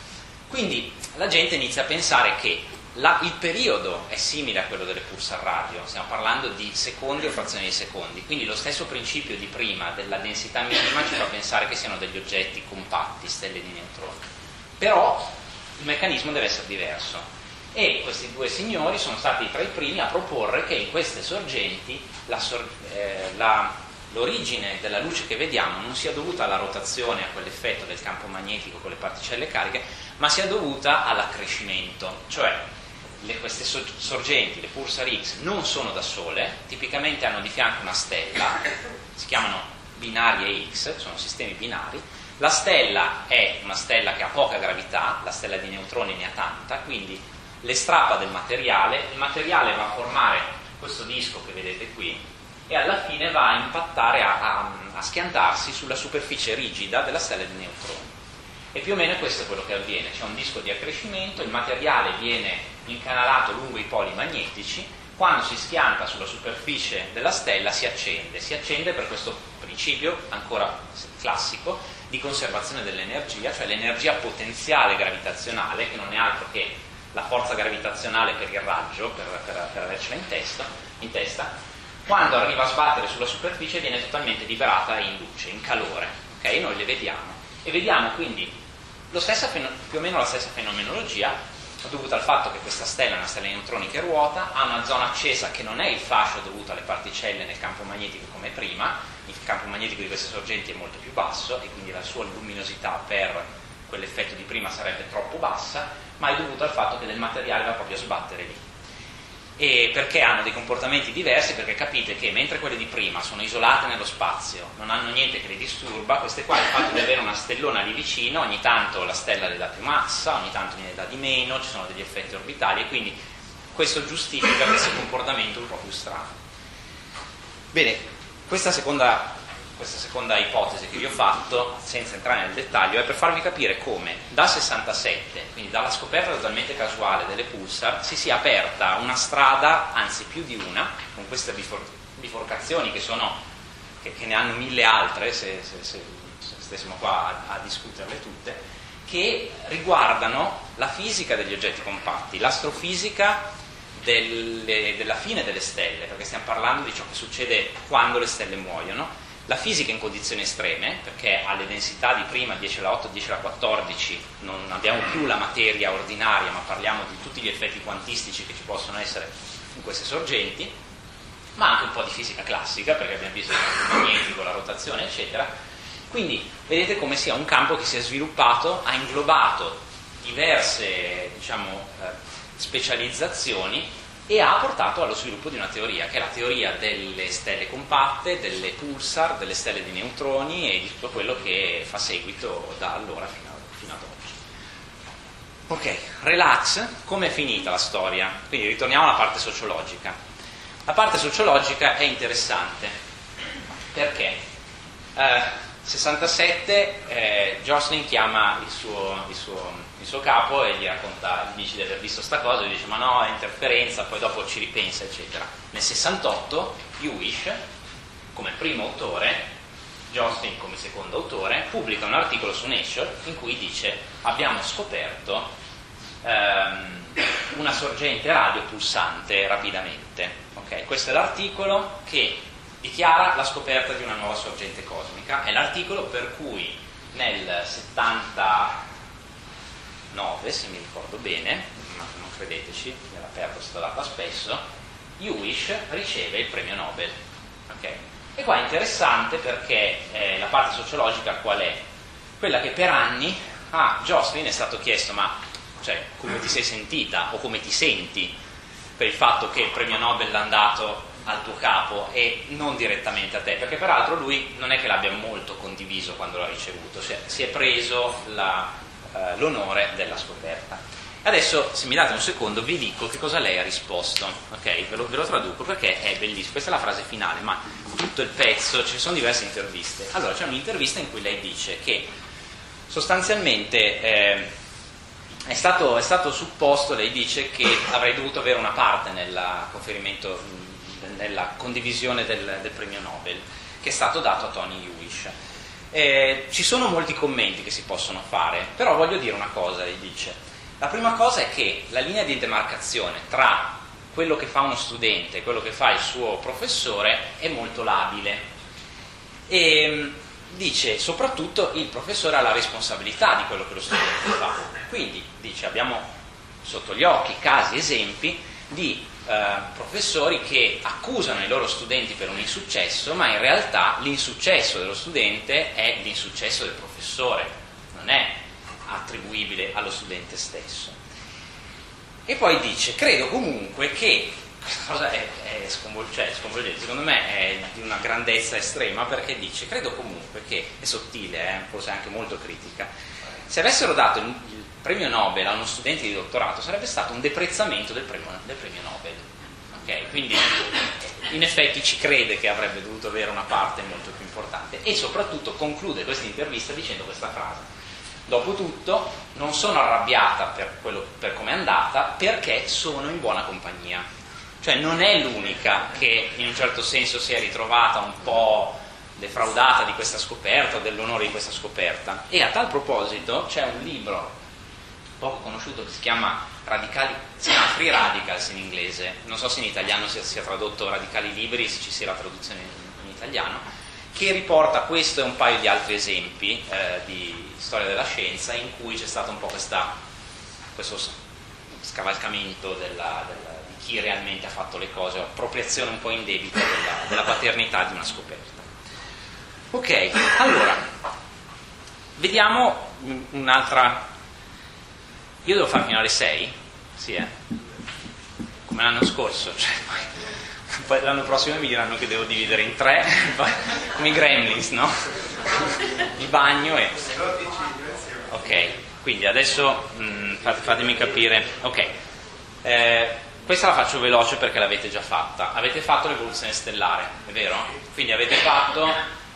Quindi la gente inizia a pensare che la, il periodo è simile a quello delle pulsar radio, stiamo parlando di secondi o frazioni di secondi, quindi lo stesso principio di prima della densità minima ci fa pensare che siano degli oggetti compatti, stelle di neutroni. Però il meccanismo deve essere diverso. E questi due signori sono stati tra i primi a proporre che in queste sorgenti la sor- eh, la, l'origine della luce che vediamo non sia dovuta alla rotazione, a quell'effetto del campo magnetico con le particelle cariche, ma sia dovuta all'accrescimento. Cioè le, queste so- sorgenti, le pulsar X, non sono da sole, tipicamente hanno di fianco una stella, si chiamano binarie X, sono sistemi binari. La stella è una stella che ha poca gravità, la stella di neutroni ne ha tanta, quindi le strappa del materiale, il materiale va a formare questo disco che vedete qui e alla fine va a impattare, a, a, a schiantarsi sulla superficie rigida della stella di neutroni. E più o meno questo è quello che avviene, c'è un disco di accrescimento, il materiale viene incanalato lungo i poli magnetici, quando si schianta sulla superficie della stella si accende, si accende per questo principio ancora classico di conservazione dell'energia, cioè l'energia potenziale gravitazionale, che non è altro che la forza gravitazionale per il raggio, per, per, per avercela in testa, in testa, quando arriva a sbattere sulla superficie viene totalmente liberata in luce, in calore, ok? Noi le vediamo e vediamo quindi lo stesso, più o meno la stessa fenomenologia dovuta al fatto che questa stella è una stella di neutroni che ruota, ha una zona accesa che non è il fascio dovuto alle particelle nel campo magnetico come prima, il campo magnetico di queste sorgenti è molto più basso e quindi la sua luminosità per quell'effetto di prima sarebbe troppo bassa, ma è dovuto al fatto che del materiale va proprio a sbattere lì. E perché hanno dei comportamenti diversi? Perché capite che mentre quelle di prima sono isolate nello spazio, non hanno niente che le disturba, queste qua, il fatto di avere una stellona lì vicino, ogni tanto la stella le dà più massa, ogni tanto ne dà di meno, ci sono degli effetti orbitali e quindi questo giustifica questo comportamento un po' più strano. Bene, questa seconda Questa seconda ipotesi che vi ho fatto, senza entrare nel dettaglio, è per farvi capire come dal sessantasette, quindi dalla scoperta totalmente casuale delle pulsar, si sia aperta una strada, anzi più di una, con queste bifor- biforcazioni che sono che, che ne hanno mille altre, se, se, se, se stessimo qua a, a discuterle tutte, che riguardano la fisica degli oggetti compatti, l'astrofisica delle, della fine delle stelle, perché stiamo parlando di ciò che succede quando le stelle muoiono. La fisica in condizioni estreme, perché alle densità di prima, dieci alla otto, dieci alla quattordici, non abbiamo più la materia ordinaria, ma parliamo di tutti gli effetti quantistici che ci possono essere in queste sorgenti, ma anche un po' di fisica classica, perché abbiamo visto il campo magnetico, la rotazione, eccetera. Quindi vedete come sia un campo che si è sviluppato, ha inglobato diverse, diciamo, eh, specializzazioni, e ha portato allo sviluppo di una teoria, che è la teoria delle stelle compatte, delle pulsar, delle stelle di neutroni e di tutto quello che fa seguito da allora fino, a, fino ad oggi. Ok, relax, come è finita la storia? Quindi ritorniamo alla parte sociologica. La parte sociologica è interessante, perché eh, sessantasette eh, Jocelyn chiama il suo, il suo il suo capo e gli racconta, gli dice di aver visto sta cosa, e gli dice ma no, è interferenza, poi dopo ci ripensa, eccetera. Nel sessantotto Hewish, come primo autore, Jocelyn come secondo autore, pubblica un articolo su Nature in cui dice abbiamo scoperto ehm, una sorgente radio pulsante rapidamente. Okay? Questo è l'articolo che dichiara la scoperta di una nuova sorgente cosmica, è l'articolo per cui nel settantanove, se mi ricordo bene, ma non credeteci, me la perdo questa data spesso, Hewish riceve il premio Nobel. Okay? E qua è interessante perché eh, la parte sociologica qual è? Quella che per anni a Jocelyn è stato chiesto ma cioè, come ti sei sentita o come ti senti per il fatto che il premio Nobel l'ha dato al tuo capo e non direttamente a te, perché peraltro lui non è che l'abbia molto condiviso quando l'ha ricevuto, cioè, si è preso la, eh, l'onore della scoperta. Adesso, se mi date un secondo, vi dico che cosa lei ha risposto, ok? Ve lo, ve lo traduco perché è bellissimo. Questa è la frase finale, ma tutto il pezzo, ci sono diverse interviste. Allora, c'è un'intervista in cui lei dice che sostanzialmente eh, è, stato, è stato supposto, lei dice, che avrei dovuto avere una parte nel conferimento, nella condivisione del, del premio Nobel, che è stato dato a Tony Hewish. Eh, ci sono molti commenti che si possono fare, però voglio dire una cosa, lei dice. La prima cosa è che la linea di demarcazione tra quello che fa uno studente e quello che fa il suo professore è molto labile. E dice, soprattutto il professore ha la responsabilità di quello che lo studente fa. Quindi, dice, abbiamo sotto gli occhi casi, esempi di eh, professori che accusano i loro studenti per un insuccesso, ma in realtà l'insuccesso dello studente è l'insuccesso del professore, non è attribuibile allo studente stesso. E poi dice, credo comunque che questa cosa è, è sconvol- cioè, sconvolgente, secondo me è di una grandezza estrema, perché dice, credo comunque che, è sottile, eh, forse anche molto critica, se avessero dato il, il premio Nobel a uno studente di dottorato sarebbe stato un deprezzamento del premio, del premio Nobel, ok? Quindi in effetti ci crede che avrebbe dovuto avere una parte molto più importante, e soprattutto conclude questa intervista dicendo questa frase: dopotutto non sono arrabbiata per, quello, per come è andata, perché sono in buona compagnia. Cioè non è l'unica che in un certo senso si è ritrovata un po' defraudata di questa scoperta o dell'onore di questa scoperta. E a tal proposito c'è un libro poco conosciuto che si chiama Radicali, si chiama Free Radicals in inglese, non so se in italiano sia, sia tradotto Radicali Liberi, se ci sia la traduzione in, in italiano, che riporta questo e un paio di altri esempi eh, di storia della scienza in cui c'è stato un po' questa, questo scavalcamento della, della, di chi realmente ha fatto le cose, appropriazione un po' indebita della, della paternità di una scoperta. Ok, allora vediamo un'altra. Io devo fare fino alle sei? Sì, eh? Come l'anno scorso, cioè, poi, poi l'anno prossimo mi diranno che devo dividere in tre, come i Gremlins, no? Il bagno e... Ok, quindi adesso mh, fate, fatemi capire. Ok, eh, questa la faccio veloce perché l'avete già fatta. Avete fatto l'evoluzione stellare, è vero? Quindi avete fatto,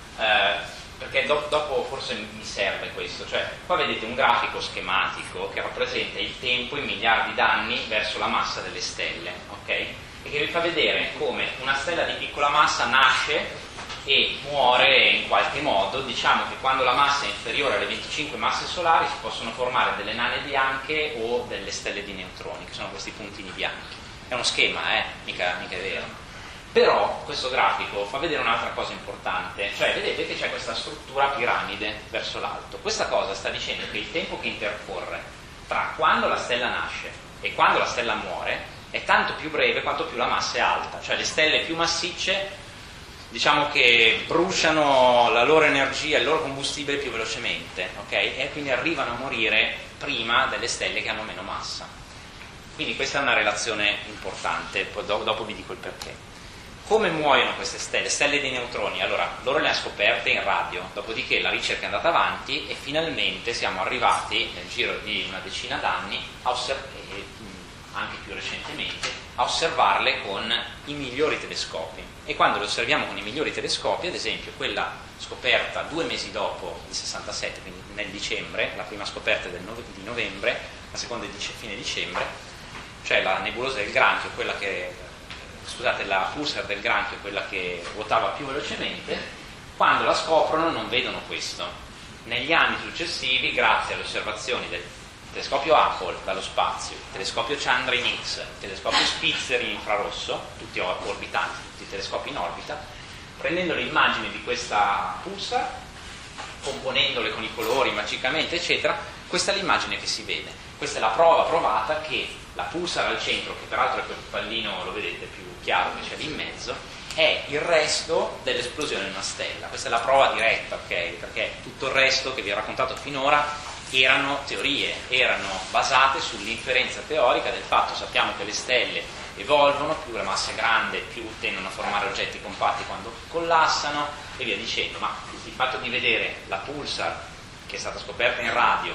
eh, perché do, dopo forse mi serve questo, cioè qua vedete un grafico schematico che rappresenta il tempo in miliardi d'anni verso la massa delle stelle, ok? E che vi fa vedere come una stella di piccola massa nasce e muore in qualche modo. Diciamo che quando la massa è inferiore alle venticinque masse solari si possono formare delle nane bianche o delle stelle di neutroni, che sono questi puntini bianchi. È uno schema, eh? Mica, mica è vero. Però questo grafico fa vedere un'altra cosa importante, cioè vedete che c'è questa struttura a piramide verso l'alto. Questa cosa sta dicendo che il tempo che intercorre tra quando la stella nasce e quando la stella muore è tanto più breve quanto più la massa è alta, cioè le stelle più massicce, diciamo che bruciano la loro energia, il loro combustibile più velocemente, ok? E quindi arrivano a morire prima delle stelle che hanno meno massa. Quindi questa è una relazione importante, poi do- dopo vi dico il perché. Come muoiono queste stelle? Stelle di neutroni, allora loro le hanno scoperte in radio, dopodiché la ricerca è andata avanti e finalmente siamo arrivati nel giro di una decina d'anni, a osserv- e anche più recentemente, a osservarle con i migliori telescopi. E quando le osserviamo con i migliori telescopi, ad esempio quella scoperta due mesi dopo il sessantasette, quindi nel dicembre, la prima scoperta del nove, di novembre, la seconda di fine dicembre, cioè la nebulosa del Granchio, quella che scusate, la pulsar del Granchio, quella che ruotava più velocemente, quando la scoprono non vedono questo. Negli anni successivi, grazie alle osservazioni del telescopio Hubble dallo spazio, il telescopio Chandra in X, il telescopio Spitzer in infrarosso, tutti orbitanti, tutti i telescopi in orbita, prendendo le immagini di questa pulsar, componendole con i colori magicamente, eccetera, questa è l'immagine che si vede. Questa è la prova provata che la pulsar al centro, che peraltro è quel pallino, lo vedete, più chiaro che c'è lì in mezzo, è il resto dell'esplosione di una stella. Questa è la prova diretta, ok? Perché tutto il resto che vi ho raccontato finora erano teorie, erano basate sull'inferenza teorica del fatto, sappiamo che le stelle evolvono, più la massa è grande, più tendono a formare oggetti compatti quando collassano e via dicendo, ma il fatto di vedere la pulsar che è stata scoperta in radio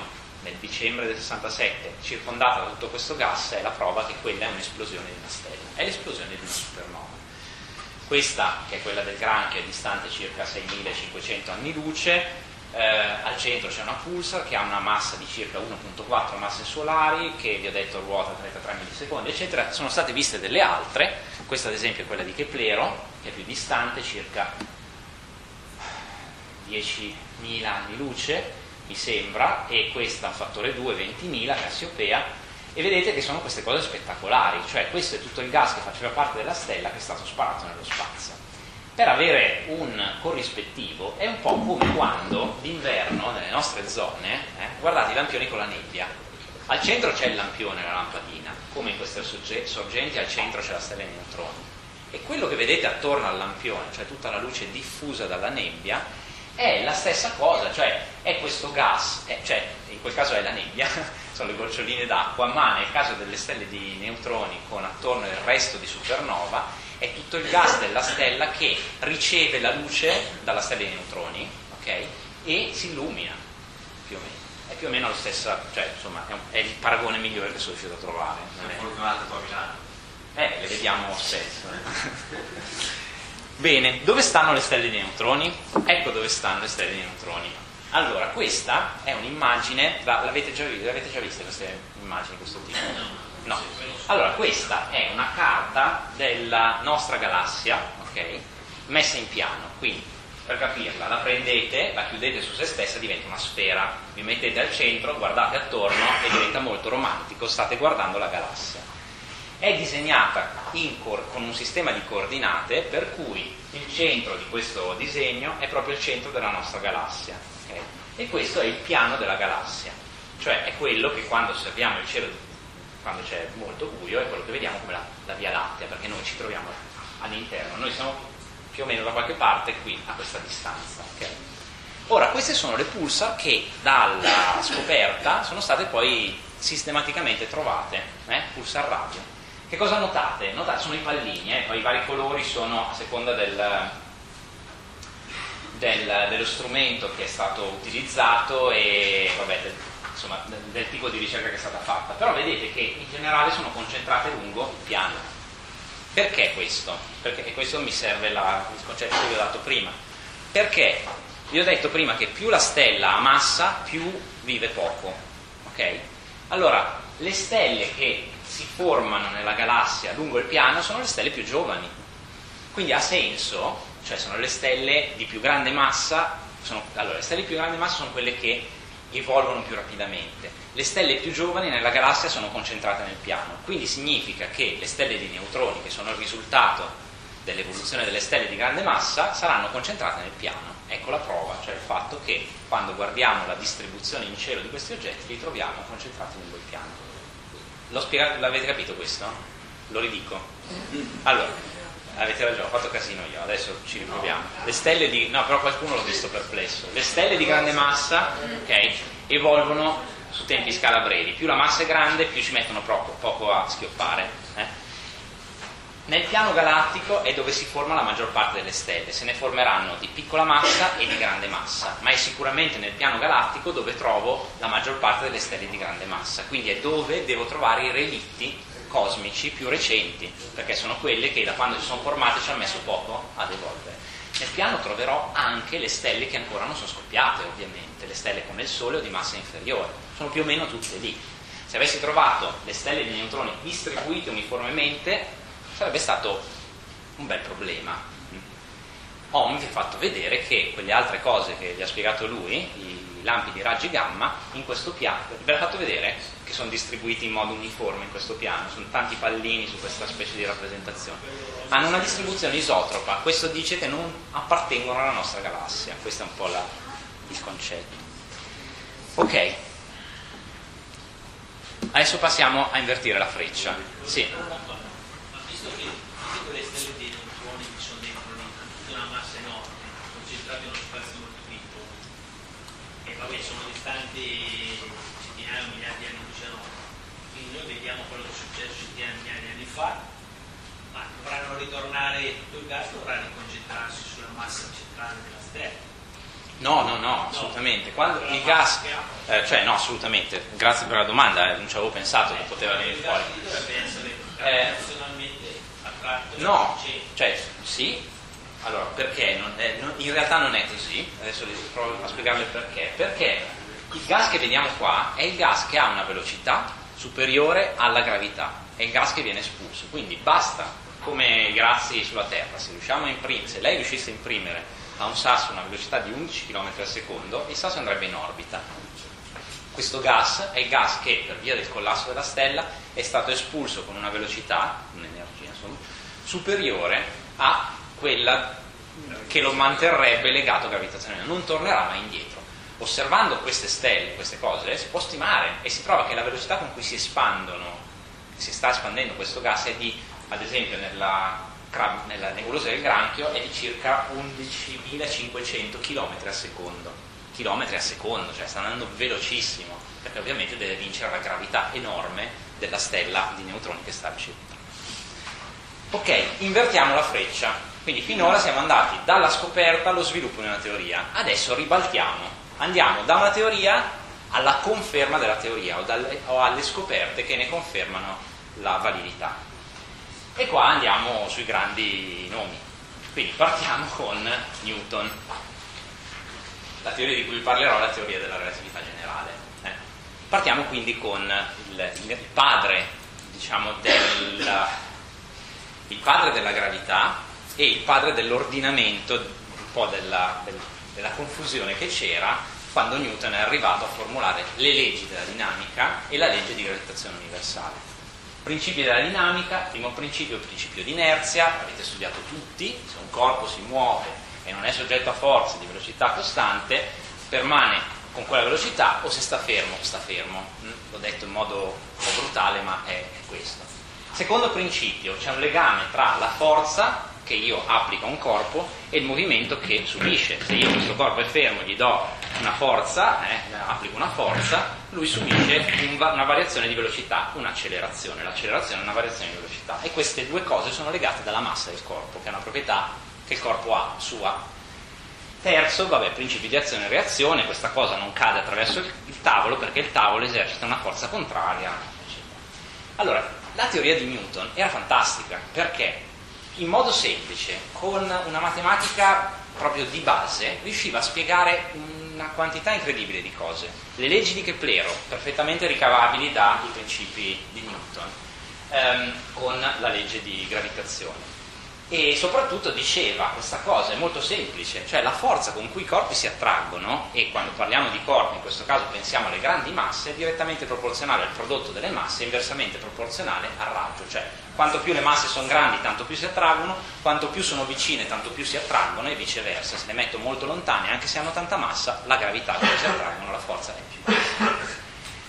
nel dicembre del sessantasette, circondata da tutto questo gas, è la prova che quella è un'esplosione di una stella, è l'esplosione di una supernova. Questa, che è quella del Granchio, è distante circa seimilacinquecento anni luce. Eh, al centro c'è una pulsar che ha una massa di circa uno virgola quattro masse solari, che vi ho detto ruota trentatré millisecondi, eccetera. Sono state viste delle altre, questa ad esempio è quella di Keplero, che è più distante, circa diecimila anni luce, mi sembra, e questa fattore due, ventimila, Cassiopea, e vedete che sono queste cose spettacolari, cioè questo è tutto il gas che faceva parte della stella che è stato sparato nello spazio. Per avere un corrispettivo è un po' come quando d'inverno nelle nostre zone, eh, guardate i lampioni con la nebbia, al centro c'è il lampione, la lampadina, come in queste sorgenti al centro c'è la stella dei neutroni, e quello che vedete attorno al lampione, cioè tutta la luce diffusa dalla nebbia, è la stessa cosa, cioè è questo gas, eh, cioè in quel caso è la nebbia, sono le goccioline d'acqua, ma nel caso delle stelle di neutroni con attorno il resto di supernova è tutto il gas della stella che riceve la luce dalla stella di neutroni, ok? E si illumina, più o meno. È più o meno la stessa, cioè insomma è, un, è il paragone migliore che sono riuscito a trovare. Non è fortunato poi a Milano. Eh, le vediamo spesso. Bene, dove stanno le stelle di neutroni? Ecco dove stanno le stelle di neutroni. Allora, questa è un'immagine, l'avete già, l'avete già viste queste immagini di questo tipo? No. Allora, questa è una carta della nostra galassia, ok? Messa in piano, quindi per capirla la prendete, la chiudete su se stessa, diventa una sfera, vi mettete al centro, guardate attorno e diventa molto romantico, state guardando la galassia. È disegnata in cor- con un sistema di coordinate per cui il centro di questo disegno è proprio il centro della nostra galassia, okay? E questo è il piano della galassia, cioè è quello che quando osserviamo il cielo, quando c'è molto buio, è quello che vediamo come la, la Via Lattea, perché noi ci troviamo all'interno, noi siamo più o meno da qualche parte qui a questa distanza, okay? Ora, queste sono le pulsar che dalla scoperta sono state poi sistematicamente trovate, eh? Pulsar radio. Che cosa notate? Notate, sono i pallini, eh? Poi i vari colori sono a seconda del, del, dello strumento che è stato utilizzato e vabbè, del, insomma, del, del tipo di ricerca che è stata fatta. Però vedete che in generale sono concentrate lungo il piano. Perché questo? Perché questo mi serve la, il concetto che vi ho dato prima. Perché vi ho detto prima che più la stella ha massa, più vive poco. Ok? Allora, le stelle che si formano nella galassia lungo il piano sono le stelle più giovani, quindi ha senso, cioè sono le stelle di più grande massa, sono, allora le stelle di più grande massa sono quelle che evolvono più rapidamente, le stelle più giovani nella galassia sono concentrate nel piano, quindi significa che le stelle di neutroni, che sono il risultato dell'evoluzione delle stelle di grande massa, saranno concentrate nel piano. Ecco la prova, cioè il fatto che quando guardiamo la distribuzione in cielo di questi oggetti li troviamo concentrati lungo il piano. L'ho spiegato, l'avete capito questo? Lo ridico. Allora, avete ragione, ho fatto casino io, adesso ci riproviamo. Le stelle di... no, però qualcuno l'ho visto perplesso. Le stelle di grande massa, ok, evolvono su tempi scala brevi. Più la massa è grande, più ci mettono poco, poco a schioppare. Eh? Nel piano galattico è dove si forma la maggior parte delle stelle, se ne formeranno di piccola massa e di grande massa, ma è sicuramente nel piano galattico dove trovo la maggior parte delle stelle di grande massa, quindi è dove devo trovare i relitti cosmici più recenti, perché sono quelle che da quando si sono formate ci hanno messo poco ad evolvere. Nel piano troverò anche le stelle che ancora non sono scoppiate, ovviamente, le stelle come il Sole o di massa inferiore, sono più o meno tutte lì. Se avessi trovato le stelle di neutroni distribuite uniformemente, sarebbe stato un bel problema. Ho vi fatto vedere che quelle altre cose che vi ha spiegato lui, i lampi di raggi gamma, in questo piano, ve l'ha fatto vedere che sono distribuiti in modo uniforme in questo piano, sono tanti pallini su questa specie di rappresentazione. Hanno una distribuzione isotropa, questo dice che non appartengono alla nostra galassia, questo è un po' la, il concetto. Ok, adesso passiamo a invertire la freccia. Sì. Quelle stelle dei neutroni che sono dentro tutta una massa enorme, concentrate in uno spazio molto piccolo, e vabbè sono distanti centinaia o miliardi di anni luce a noi, quindi noi vediamo quello che è successo centinaia o miliardi di anni fa, ma dovranno ritornare, tutto il gas dovrà riconcentrarsi sulla massa centrale della stella. No, no, no, assolutamente. Quando il gas, eh, cioè no, assolutamente, grazie per la domanda, eh, non ci avevo pensato che poteva venire fuori. Eh, no, cioè sì, allora perché? Non è, non, in realtà non è così, adesso provo a spiegarvi il perché. Perché il gas che vediamo qua è il gas che ha una velocità superiore alla gravità, è il gas che viene espulso, quindi basta, come i grassi sulla Terra, se riusciamo a imprimere, se lei riuscisse a imprimere a un sasso una velocità di undici chilometri al secondo, il sasso andrebbe in orbita. Questo gas è il gas che per via del collasso della stella è stato espulso con una velocità, un'energia insomma, superiore a quella che lo manterrebbe legato gravitazionalmente, non tornerà mai indietro. Osservando queste stelle, queste cose, si può stimare e si trova che la velocità con cui si espandono, si sta espandendo questo gas è di, ad esempio nella nella nebulosa del Granchio è di circa undicimilacinquecento chilometri al secondo, chilometri al secondo, cioè sta andando velocissimo, perché ovviamente deve vincere la gravità enorme della stella di neutroni che sta vicino. Ok, invertiamo la freccia, quindi finora siamo andati dalla scoperta allo sviluppo di una teoria, adesso ribaltiamo, andiamo da una teoria alla conferma della teoria o, dalle, o alle scoperte che ne confermano la validità. E qua andiamo sui grandi nomi. Quindi partiamo con Newton. La teoria di cui parlerò è la teoria della relatività generale. Eh. Partiamo quindi con il, il padre, diciamo, del, il padre della gravità e il padre dell'ordinamento, un po' della, del, della confusione che c'era quando Newton è arrivato a formulare le leggi della dinamica e la legge di gravitazione universale. Principi della dinamica, primo principio, principio di inerzia, avete studiato tutti, se un corpo si muove e non è soggetto a forze di velocità costante, permane con quella velocità o se sta fermo, sta fermo. L'ho detto in modo un po' brutale, ma è, è questo. Secondo principio, c'è un legame tra la forza che io applico a un corpo e il movimento che subisce. Se io questo corpo è fermo, gli do una forza, eh, applico una forza, lui subisce un va- una variazione di velocità, un'accelerazione. L'accelerazione è una variazione di velocità. E queste due cose sono legate dalla massa del corpo, che è una proprietà che il corpo ha sua. Terzo, vabbè, principi di azione e reazione, questa cosa non cade attraverso il, il tavolo, perché il tavolo esercita una forza contraria, eccetera. Allora, la teoria di Newton era fantastica, perché in modo semplice, con una matematica proprio di base, riusciva a spiegare una quantità incredibile di cose. Le leggi di Keplero, perfettamente ricavabili dai principi di Newton, ehm, con la legge di gravitazione. E soprattutto diceva questa cosa, è molto semplice, cioè la forza con cui i corpi si attraggono, e quando parliamo di corpi in questo caso pensiamo alle grandi masse, è direttamente proporzionale al prodotto delle masse e inversamente proporzionale al raggio, cioè quanto più le masse sono grandi tanto più si attraggono, quanto più sono vicine tanto più si attraggono e viceversa. Se le metto molto lontane, anche se hanno tanta massa, la gravità dove si attraggono, la forza è più bassa.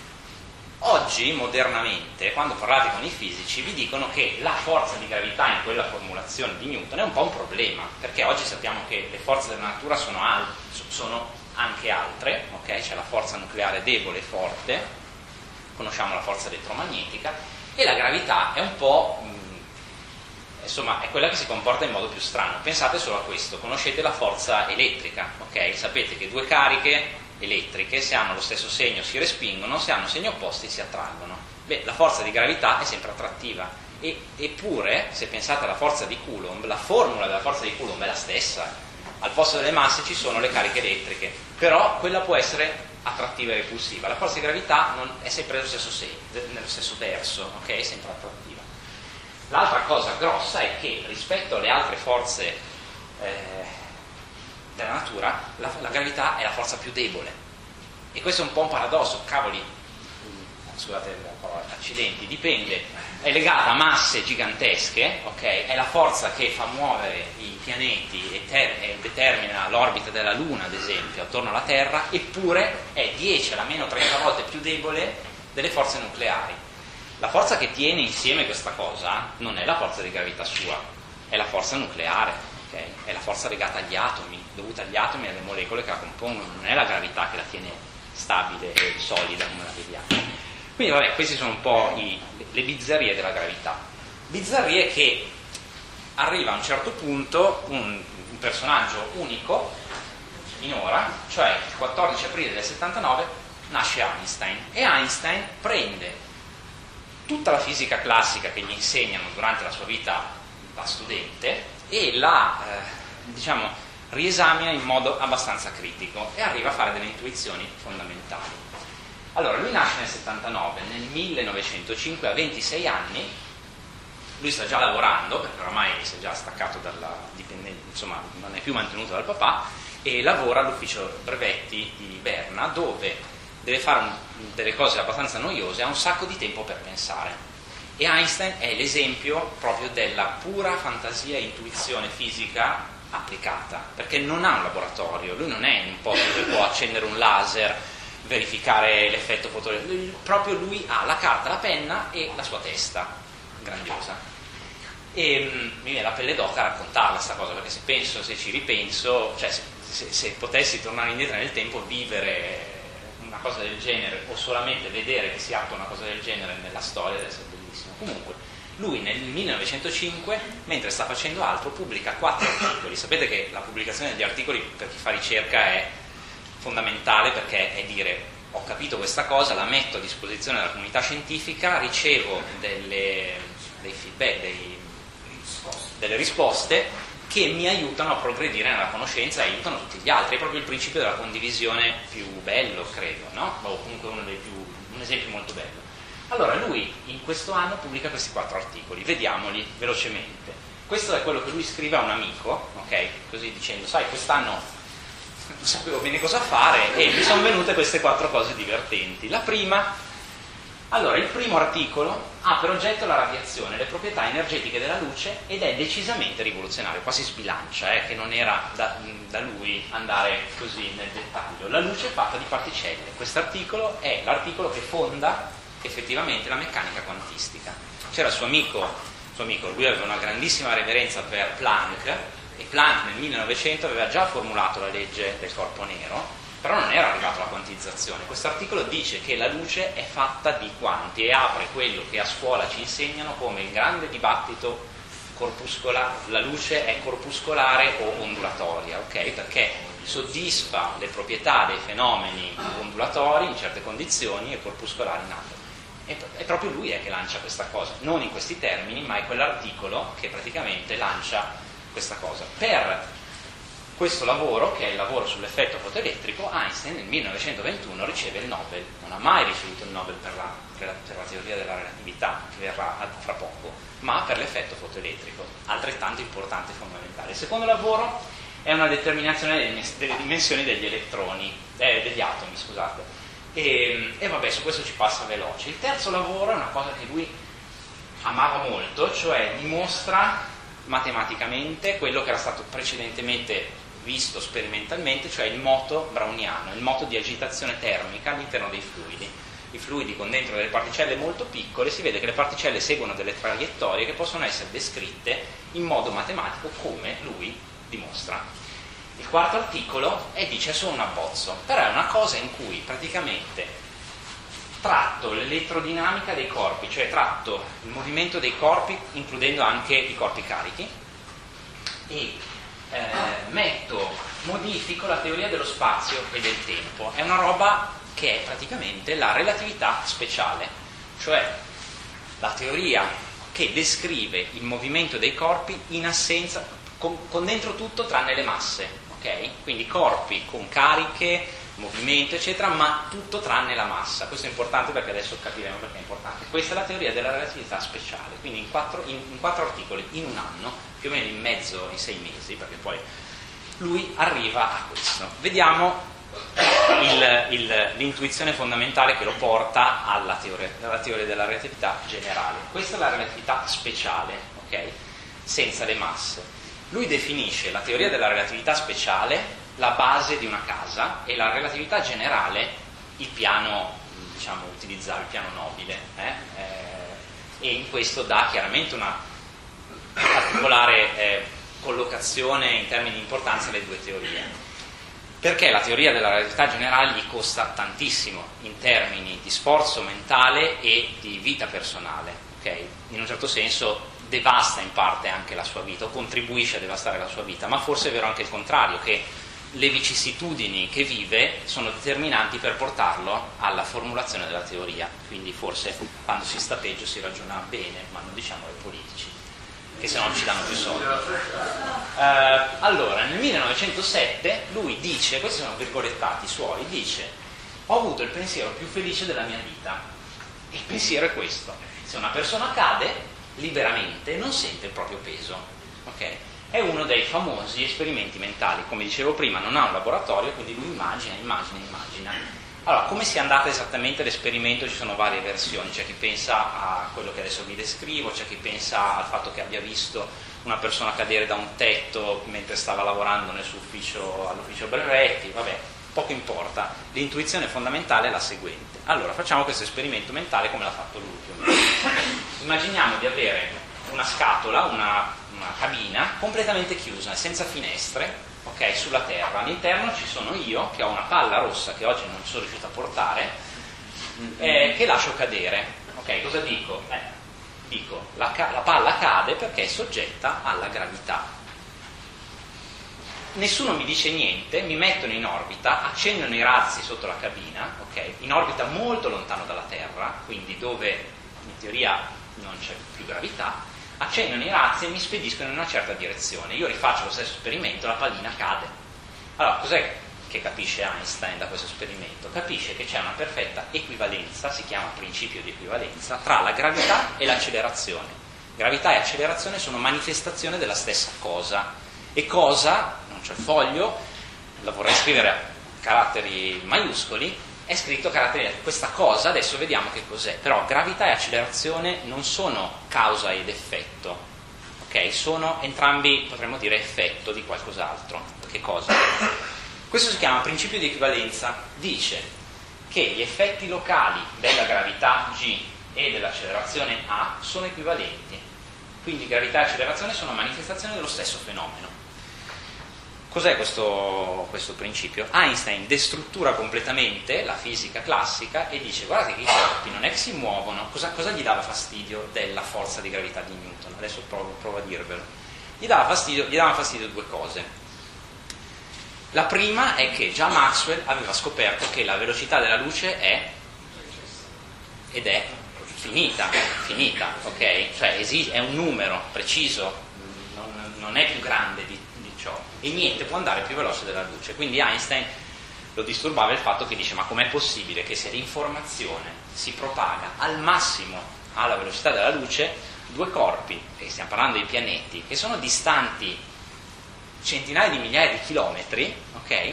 Oggi, modernamente, quando parlate con i fisici, vi dicono che la forza di gravità in quella formulazione di Newton è un po' un problema, perché oggi sappiamo che le forze della natura sono, al- sono anche altre, ok? C'è la forza nucleare debole e forte, conosciamo la forza elettromagnetica, e la gravità è un po', mh, insomma, è quella che si comporta in modo più strano. Pensate solo a questo, conoscete la forza elettrica, ok? Sapete che due cariche elettriche, se hanno lo stesso segno si respingono, se hanno segni opposti si attraggono. Beh, la forza di gravità è sempre attrattiva, e, eppure, se pensate alla forza di Coulomb, la formula della forza di Coulomb è la stessa. Al posto delle masse ci sono le cariche elettriche, però quella può essere attrattiva e repulsiva. La forza di gravità non è sempre nello stesso, segno, nello stesso verso, ok? È sempre attrattiva. L'altra cosa grossa è che rispetto alle altre forze eh, della natura, la, la gravità è la forza più debole, e questo è un po' un paradosso, cavoli, scusate la parola, accidenti, dipende, è legata a masse gigantesche, ok? È la forza che fa muovere i pianeti e, ter- e determina l'orbita della Luna, ad esempio, attorno alla Terra, eppure è dieci alla meno trenta volte più debole delle forze nucleari. La forza che tiene insieme questa cosa non è la forza di gravità sua, è la forza nucleare. Okay? È la forza legata agli atomi, dovuta agli atomi e alle molecole che la compongono, non è la gravità che la tiene stabile e solida come la vediamo. Quindi vabbè, queste sono un po' i, le bizzarrie della gravità. Bizzarrie che arriva a un certo punto un, un personaggio unico, in ora, cioè il quattordici aprile del settantanove nasce Einstein, e Einstein prende tutta la fisica classica che gli insegnano durante la sua vita da studente e la eh, diciamo riesamina in modo abbastanza critico e arriva a fare delle intuizioni fondamentali. Allora, lui nasce nel settantanove, nel millenovecentocinque, a ventisei anni, lui sta già lavorando, perché ormai si è già staccato dalla dipendenza, insomma non è più mantenuto dal papà, e lavora all'ufficio brevetti di Berna, dove deve fare un, delle cose abbastanza noiose, ha un sacco di tempo per pensare. E Einstein è l'esempio proprio della pura fantasia e intuizione fisica applicata, perché non ha un laboratorio, lui non è in un posto dove può accendere un laser, verificare l'effetto fotoelettrico, proprio lui ha la carta, la penna e la sua testa grandiosa. E mh, mi viene la pelle d'oca a raccontarla sta cosa, perché se penso, se ci ripenso, cioè se, se, se potessi tornare indietro nel tempo, vivere una cosa del genere o solamente vedere che si attua una cosa del genere nella storia deve essere bellissimo. Comunque lui nel millenovecentocinque, mentre sta facendo altro, pubblica quattro articoli. Sapete che la pubblicazione degli articoli per chi fa ricerca è fondamentale, perché è dire: ho capito questa cosa, la metto a disposizione della comunità scientifica, ricevo delle, dei feedback, dei, delle risposte che mi aiutano a progredire nella conoscenza e aiutano tutti gli altri. È proprio il principio della condivisione più bello, credo, no? O comunque uno dei più, un esempio molto bello. Allora lui in questo anno pubblica questi quattro articoli, vediamoli velocemente. Questo è quello che lui scrive a un amico, ok? Così dicendo: sai, quest'anno non sapevo bene cosa fare e mi sono venute queste quattro cose divertenti. La prima, allora il primo articolo ha per oggetto la radiazione, le proprietà energetiche della luce, ed è decisamente rivoluzionario. Qua si sbilancia, eh, che non era da, da lui andare così nel dettaglio. La luce è fatta di particelle. Quest'articolo è l'articolo che fonda effettivamente la meccanica quantistica. C'era il suo amico, suo amico, lui aveva una grandissima reverenza per Planck, e Planck nel millenovecento aveva già formulato la legge del corpo nero, però non era arrivato alla quantizzazione. Questo articolo dice che la luce è fatta di quanti e apre quello che a scuola ci insegnano come il grande dibattito corpuscolare: la luce è corpuscolare o ondulatoria, ok? Perché soddisfa le proprietà dei fenomeni ondulatori in certe condizioni e corpuscolari in altre. E, e proprio lui è che lancia questa cosa, non in questi termini, ma è quell'articolo che praticamente lancia questa cosa. Per questo lavoro, che è il lavoro sull'effetto fotoelettrico, Einstein nel millenovecentoventuno riceve il Nobel. Non ha mai ricevuto il Nobel per la, per la, per la teoria della relatività, che verrà fra poco, ma per l'effetto fotoelettrico, altrettanto importante e fondamentale. Il secondo lavoro è una determinazione delle dimensioni degli elettroni, eh, degli atomi, scusate. E, e vabbè, su questo ci passa veloce. Il terzo lavoro è una cosa che lui amava molto, cioè dimostra matematicamente quello che era stato precedentemente visto sperimentalmente, cioè il moto browniano, il moto di agitazione termica all'interno dei fluidi. I fluidi con dentro delle particelle molto piccole, si vede che le particelle seguono delle traiettorie che possono essere descritte in modo matematico, come lui dimostra. Il quarto articolo è, dice, è solo un abbozzo, però è una cosa in cui praticamente tratto l'elettrodinamica dei corpi, cioè tratto il movimento dei corpi, includendo anche i corpi carichi, e eh, metto, modifico la teoria dello spazio e del tempo. È una roba che è praticamente la relatività speciale, cioè la teoria che descrive il movimento dei corpi in assenza, con, con dentro tutto tranne le masse. Okay? Quindi corpi con cariche, movimento eccetera, ma tutto tranne la massa. Questo è importante perché adesso capiremo perché è importante. Questa è la teoria della relatività speciale, quindi in quattro, in, in quattro articoli, in un anno, più o meno in mezzo, in sei mesi, perché poi lui arriva a questo. Vediamo il, il, l'intuizione fondamentale che lo porta alla teoria, alla teoria della relatività generale. Questa è la relatività speciale, ok? Senza le masse. Lui definisce la teoria della relatività speciale la base di una casa e la relatività generale il piano, diciamo, utilizzare il piano nobile, eh? Eh, e in questo dà chiaramente una particolare eh, collocazione in termini di importanza alle due teorie, perché la teoria della relatività generale gli costa tantissimo in termini di sforzo mentale e di vita personale, ok? In un certo senso devasta in parte anche la sua vita, o contribuisce a devastare la sua vita, ma forse è vero anche il contrario, che le vicissitudini che vive sono determinanti per portarlo alla formulazione della teoria. Quindi forse quando si sta peggio si ragiona bene, ma non diciamo ai politici, che se no ci danno più soldi. Eh, allora, nel millenovecentosette lui dice, questi sono virgolettati suoi, dice: ho avuto il pensiero più felice della mia vita. Il pensiero è questo: se una persona cade liberamente non sente il proprio peso, ok? È uno dei famosi esperimenti mentali. Come dicevo prima, non ha un laboratorio, quindi lui immagina, immagina, immagina. Allora, come sia andata esattamente l'esperimento? Ci sono varie versioni. C'è chi pensa a quello che adesso vi descrivo, c'è chi pensa al fatto che abbia visto una persona cadere da un tetto mentre stava lavorando nel suo ufficio, all'ufficio brevetti, vabbè, poco importa. L'intuizione fondamentale è la seguente. Allora, facciamo questo esperimento mentale come l'ha fatto lui. Immaginiamo di avere una scatola, una, una cabina completamente chiusa, senza finestre, ok, sulla terra. All'interno ci sono io, che ho una palla rossa che oggi non sono riuscito a portare, eh, che lascio cadere. Ok, cosa dico? Eh, dico, la, la palla cade perché è soggetta alla gravità. Nessuno mi dice niente, mi mettono in orbita, accendono i razzi sotto la cabina, ok, in orbita molto lontano dalla Terra, quindi dove in teoria non c'è più gravità, accendono i razzi e mi spediscono in una certa direzione. Io rifaccio lo stesso esperimento, la pallina cade. Allora, cos'è che capisce Einstein da questo esperimento? Capisce che c'è una perfetta equivalenza, si chiama principio di equivalenza, tra la gravità e l'accelerazione. Gravità e accelerazione sono manifestazione della stessa cosa. E cosa, non c'è il foglio, la vorrei scrivere a caratteri maiuscoli, è scritto a caratteri, questa cosa, adesso vediamo che cos'è, però gravità e accelerazione non sono causa ed effetto, ok? Sono entrambi, potremmo dire, effetto di qualcos'altro. Che cosa? Questo si chiama principio di equivalenza, dice che gli effetti locali della gravità G e dell'accelerazione A sono equivalenti, quindi gravità e accelerazione sono manifestazioni dello stesso fenomeno. Cos'è questo, questo principio? Einstein destruttura completamente la fisica classica e dice: guardate che i corpi non è che si muovono. Cosa, cosa gli dava fastidio della forza di gravità di Newton? Adesso provo, provo a dirvelo. Gli dava fastidio, gli davano fastidio due cose. La prima è che già Maxwell aveva scoperto che la velocità della luce è ed è finita, finita, ok? Cioè esige, è un numero preciso, non, non è più grande di e niente può andare più veloce della luce. Quindi Einstein lo disturbava il fatto che dice: ma com'è possibile che se l'informazione si propaga al massimo alla velocità della luce, due corpi, e stiamo parlando dei pianeti, che sono distanti centinaia di migliaia di chilometri, ok,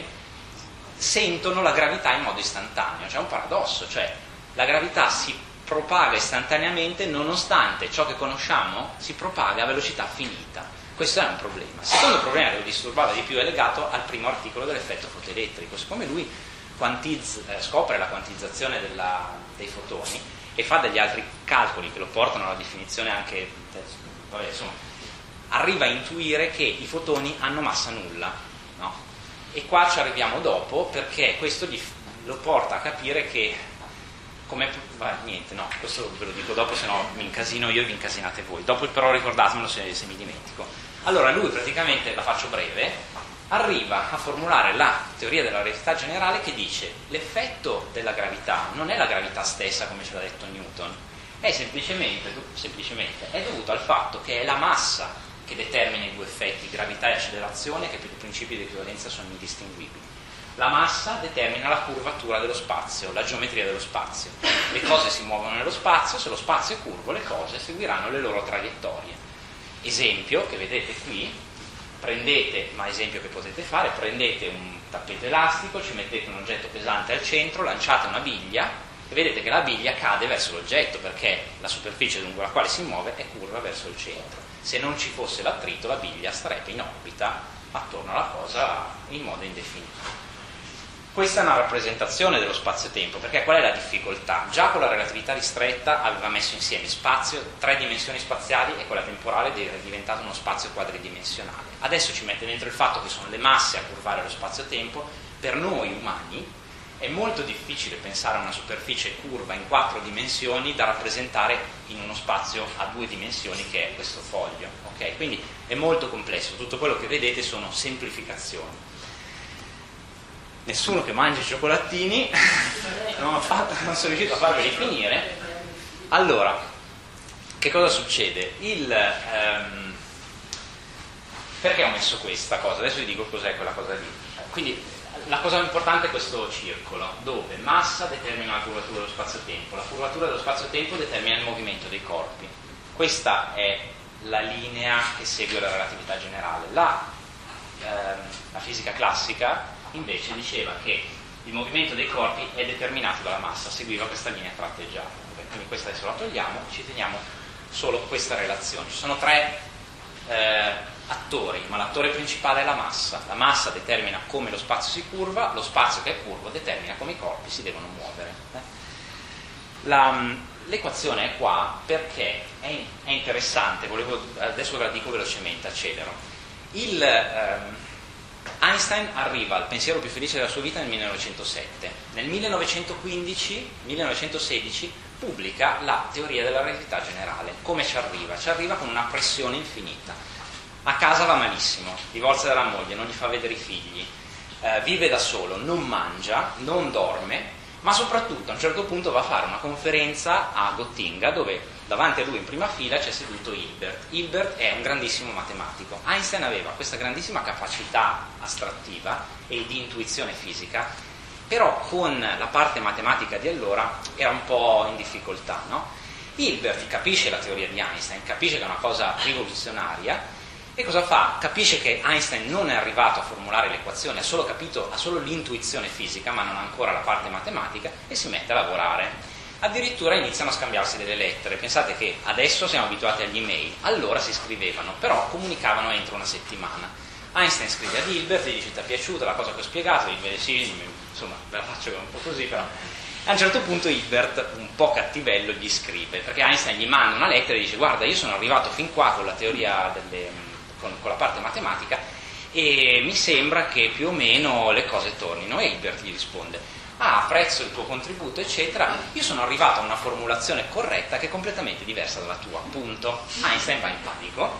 sentono la gravità in modo istantaneo? C'è un paradosso, cioè la gravità si propaga istantaneamente nonostante ciò che conosciamo si propaga a velocità finita. Questo è un problema. Il secondo problema che lo disturbava di più è legato al primo articolo dell'effetto fotoelettrico. Siccome lui quantizz, eh, scopre la quantizzazione della, dei fotoni e fa degli altri calcoli che lo portano alla definizione anche, vabbè, insomma, arriva a intuire che i fotoni hanno massa nulla, no? E qua ci arriviamo dopo, perché questo gli, lo porta a capire che come, va, niente, no, questo ve lo dico dopo, se no mi incasino io e vi incasinate voi. Dopo però ricordatemelo se, se mi dimentico. Allora lui praticamente, la faccio breve, arriva a formulare la teoria della relatività generale che dice: l'effetto della gravità non è la gravità stessa come ce l'ha detto Newton, è semplicemente, semplicemente è dovuto al fatto che è la massa che determina i due effetti, gravità e accelerazione, che per i principi di equivalenza sono indistinguibili. La massa determina la curvatura dello spazio, la geometria dello spazio. Le cose si muovono nello spazio, se lo spazio è curvo le cose seguiranno le loro traiettorie. Esempio che vedete qui, prendete, ma esempio che potete fare, prendete un tappeto elastico, ci mettete un oggetto pesante al centro, lanciate una biglia e vedete che la biglia cade verso l'oggetto perché la superficie lungo la quale si muove è curva verso il centro. Se non ci fosse l'attrito, la biglia starebbe in orbita attorno alla cosa in modo indefinito. Questa è una rappresentazione dello spazio-tempo, perché qual è la difficoltà? Già con la relatività ristretta aveva messo insieme spazio, tre dimensioni spaziali e quella temporale è diventato uno spazio quadridimensionale. Adesso ci mette dentro il fatto che sono le masse a curvare lo spazio-tempo. Per noi umani è molto difficile pensare a una superficie curva in quattro dimensioni da rappresentare in uno spazio a due dimensioni che è questo foglio, ok? Quindi è molto complesso, tutto quello che vedete sono semplificazioni. nessuno che mangia i cioccolatini, non, ho fatto, non sono riuscito a farveli finire. Allora, che cosa succede? Il, ehm, perché ho messo questa cosa? Adesso vi dico cos'è quella cosa lì. Quindi la cosa importante è questo circolo, dove massa determina la curvatura dello spazio-tempo, la curvatura dello spazio-tempo determina il movimento dei corpi. Questa è la linea che segue la relatività generale. La, ehm, la fisica classica invece diceva che il movimento dei corpi è determinato dalla massa, seguiva questa linea tratteggiata. Quindi questa adesso la togliamo, ci teniamo solo questa relazione. Ci sono tre eh, attori, ma l'attore principale è la massa. La massa determina come lo spazio si curva, lo spazio che è curvo determina come i corpi si devono muovere. La, l'equazione è qua perché è, è interessante, volevo, adesso ve la dico velocemente, accelero. Il, ehm, Einstein arriva al pensiero più felice della sua vita nel millenovecentosette. Nel millenovecentoquindici millenovecentosedici pubblica la teoria della relatività generale. Come ci arriva? Ci arriva con una pressione infinita. A casa va malissimo, divorzia dalla moglie, non gli fa vedere i figli, eh, vive da solo, non mangia, non dorme, ma soprattutto a un certo punto va a fare una conferenza a Gottinga dove davanti a lui in prima fila c'è seduto Hilbert. Hilbert è un grandissimo matematico. Einstein aveva questa grandissima capacità astrattiva e di intuizione fisica, però con la parte matematica di allora era un po' in difficoltà, no? Hilbert capisce la teoria di Einstein, capisce che è una cosa rivoluzionaria, e cosa fa? Capisce che Einstein non è arrivato a formulare l'equazione, ha solo capito, ha solo l'intuizione fisica, ma non ancora la parte matematica, e si mette a lavorare. Addirittura iniziano a scambiarsi delle lettere. Pensate che adesso siamo abituati agli email, allora si scrivevano, però comunicavano entro una settimana. Einstein scrive ad Hilbert, gli dice: ti è piaciuta la cosa che ho spiegato? Gli dice: sì, insomma, ve la faccio un po' così, però. A un certo punto Hilbert, un po' cattivello, gli scrive, perché Einstein gli manda una lettera e gli dice: guarda, io sono arrivato fin qua con la teoria delle... Con, con la parte matematica e mi sembra che più o meno le cose tornino. E Hilbert gli risponde: ah, apprezzo il tuo contributo eccetera, io sono arrivato a una formulazione corretta che è completamente diversa dalla tua, punto. Einstein va in panico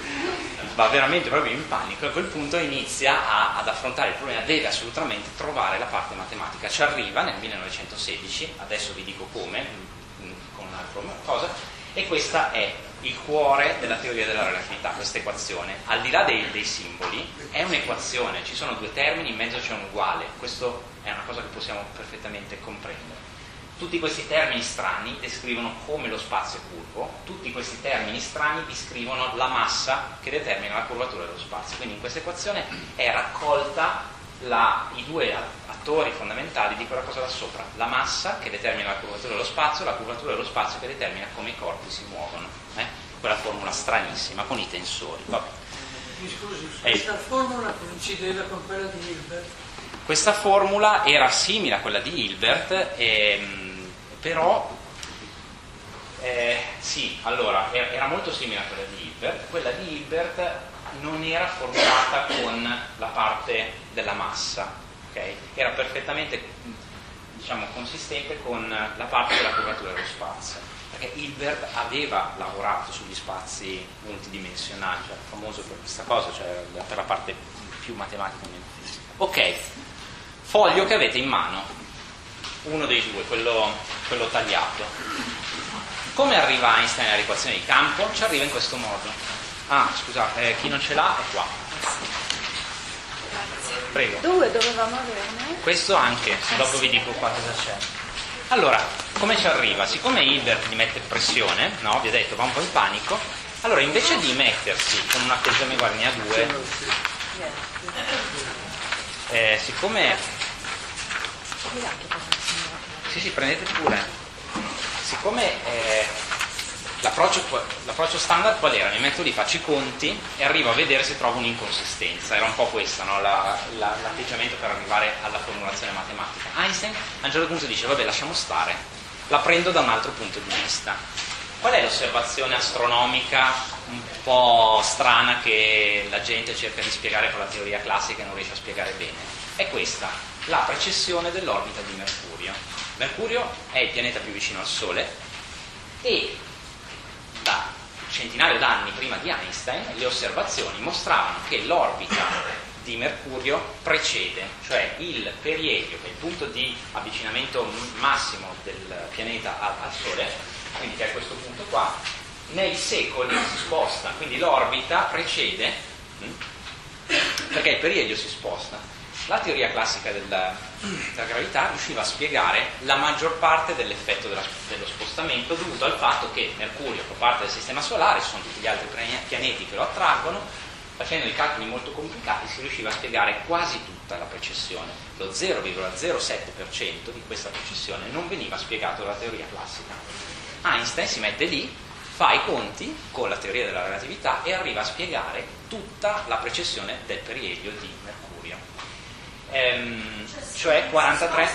va veramente proprio in panico, e a quel punto inizia a, ad affrontare il problema, deve assolutamente trovare la parte matematica. Ci arriva nel millenovecentosedici, adesso vi dico come, con un'altra cosa, e questa è il cuore della teoria della relatività, questa equazione. Al di là dei, dei simboli, è un'equazione, ci sono due termini, in mezzo c'è un uguale, questo è una cosa che possiamo perfettamente comprendere. Tutti questi termini strani descrivono come lo spazio è curvo, tutti questi termini strani descrivono la massa che determina la curvatura dello spazio. Quindi in questa equazione è raccolta la, i due attori fondamentali di quella cosa da sopra: la massa che determina la curvatura dello spazio, la curvatura dello spazio che determina come i corpi si muovono. Eh? Quella formula stranissima con i tensori. Vabbè. Mi scusi, questa eh. formula coincideva con quella di Hilbert? Questa formula era simile a quella di Hilbert, ehm, però eh, sì, allora era molto simile a quella di Hilbert. Quella di Hilbert non era formulata con la parte della massa, okay? Era perfettamente, diciamo, consistente con la parte della curvatura dello spazio, perché Hilbert aveva lavorato sugli spazi multidimensionali, cioè famoso per questa cosa, cioè per la parte più matematica meno fisica. Ok, foglio che avete in mano, uno dei due, quello, quello tagliato. Come arriva Einstein all'equazione di campo? Ci arriva in questo modo. Ah, scusate, eh, chi non ce l'ha è qua. Prego. Dove dovevamo averne? Questo anche, dopo vi dico qua cosa c'è. Allora, come ci arriva? Siccome Hilbert gli mette pressione, no? Vi ho detto, va un po' in panico. Allora, invece di mettersi con un atteggiamento, guarda, ne ha due. Eh, siccome... Sì, sì, prendete pure. Siccome... Eh, L'approccio, l'approccio standard qual era? Mi metto lì, faccio i conti e arrivo a vedere se trovo un'inconsistenza. Era un po' questo, no? la, la, l'atteggiamento per arrivare alla formulazione matematica. Einstein a un certo punto dice: vabbè, lasciamo stare, la prendo da un altro punto di vista. Qual è l'osservazione astronomica un po' strana che la gente cerca di spiegare con la teoria classica e non riesce a spiegare bene? È questa: la precessione dell'orbita di Mercurio. Mercurio è il pianeta più vicino al Sole e da centinaio d'anni prima di Einstein le osservazioni mostravano che l'orbita di Mercurio precede, cioè il perielio, che è il punto di avvicinamento massimo del pianeta al, al Sole, quindi che è questo punto qua, nei secoli si sposta, quindi l'orbita precede, perché il perielio si sposta. La teoria classica della, della gravità riusciva a spiegare la maggior parte dell'effetto della, dello spostamento dovuto al fatto che Mercurio fa parte del Sistema Solare, ci sono tutti gli altri pianeti che lo attraggono. Facendo dei calcoli molto complicati si riusciva a spiegare quasi tutta la precessione. Lo zero virgola zero sette per cento di questa precessione non veniva spiegato dalla teoria classica. Einstein si mette lì, fa i conti con la teoria della relatività e arriva a spiegare tutta la precessione del perielio di Mercurio. Ehm, cioè quarantatré...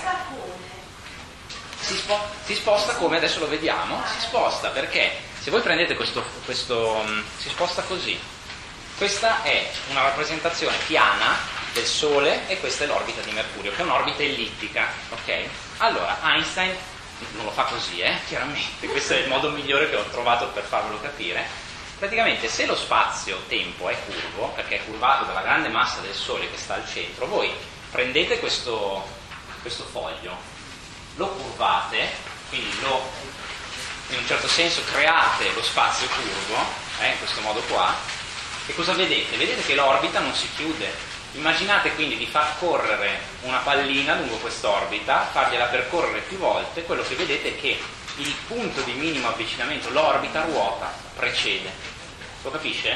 Si, spo- si sposta come adesso lo vediamo, si sposta perché se voi prendete questo, questo si sposta così. Questa è una rappresentazione piana del Sole e questa è l'orbita di Mercurio, che è un'orbita ellittica, ok? Allora, Einstein non lo fa così, eh, chiaramente, questo è il modo migliore che ho trovato per farvelo capire. Praticamente se lo spazio-tempo è curvo, perché è curvato dalla grande massa del Sole che sta al centro, voi prendete questo, questo foglio, lo curvate, quindi lo, in un certo senso create lo spazio curvo, eh, in questo modo qua. E cosa vedete? Vedete che l'orbita non si chiude. Immaginate quindi di far correre una pallina lungo quest'orbita, fargliela percorrere più volte, quello che vedete è che il punto di minimo avvicinamento, l'orbita ruota, precede. Lo capisce?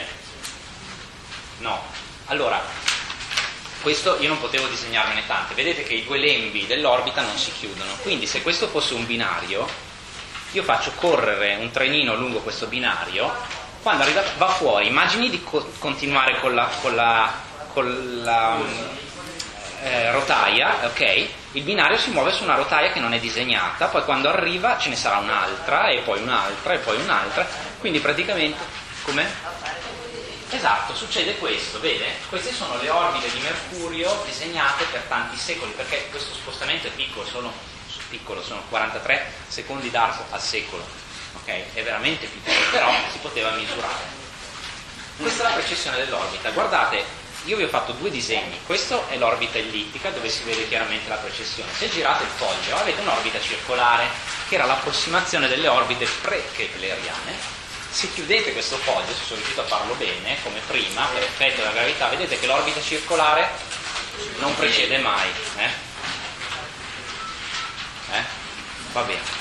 No. Allora, questo io non potevo disegnarmene tante. Vedete che i due lembi dell'orbita non si chiudono. Quindi se questo fosse un binario, io faccio correre un trenino lungo questo binario. Quando arriva, va fuori, immagini di co- continuare con la, con la, con la eh, rotaia, ok? Il binario si muove su una rotaia che non è disegnata, poi quando arriva ce ne sarà un'altra, e poi un'altra, e poi un'altra, quindi praticamente, come? Esatto, succede questo, vede? Queste sono le orbite di Mercurio disegnate per tanti secoli, perché questo spostamento è piccolo, sono, piccolo, sono quarantatré secondi d'arco al secolo. Okay? È veramente piccolo, però si poteva misurare. Questa è la precessione dell'orbita. Guardate, io vi ho fatto due disegni. Questo è l'orbita ellittica dove si vede chiaramente la precessione. Se girate il foglio avete un'orbita circolare che era l'approssimazione delle orbite pre-kepleriane. Se chiudete questo foglio, se sono riuscito a farlo bene, come prima, per effetto della gravità, vedete che l'orbita circolare non precede mai. Eh? Eh? Va bene.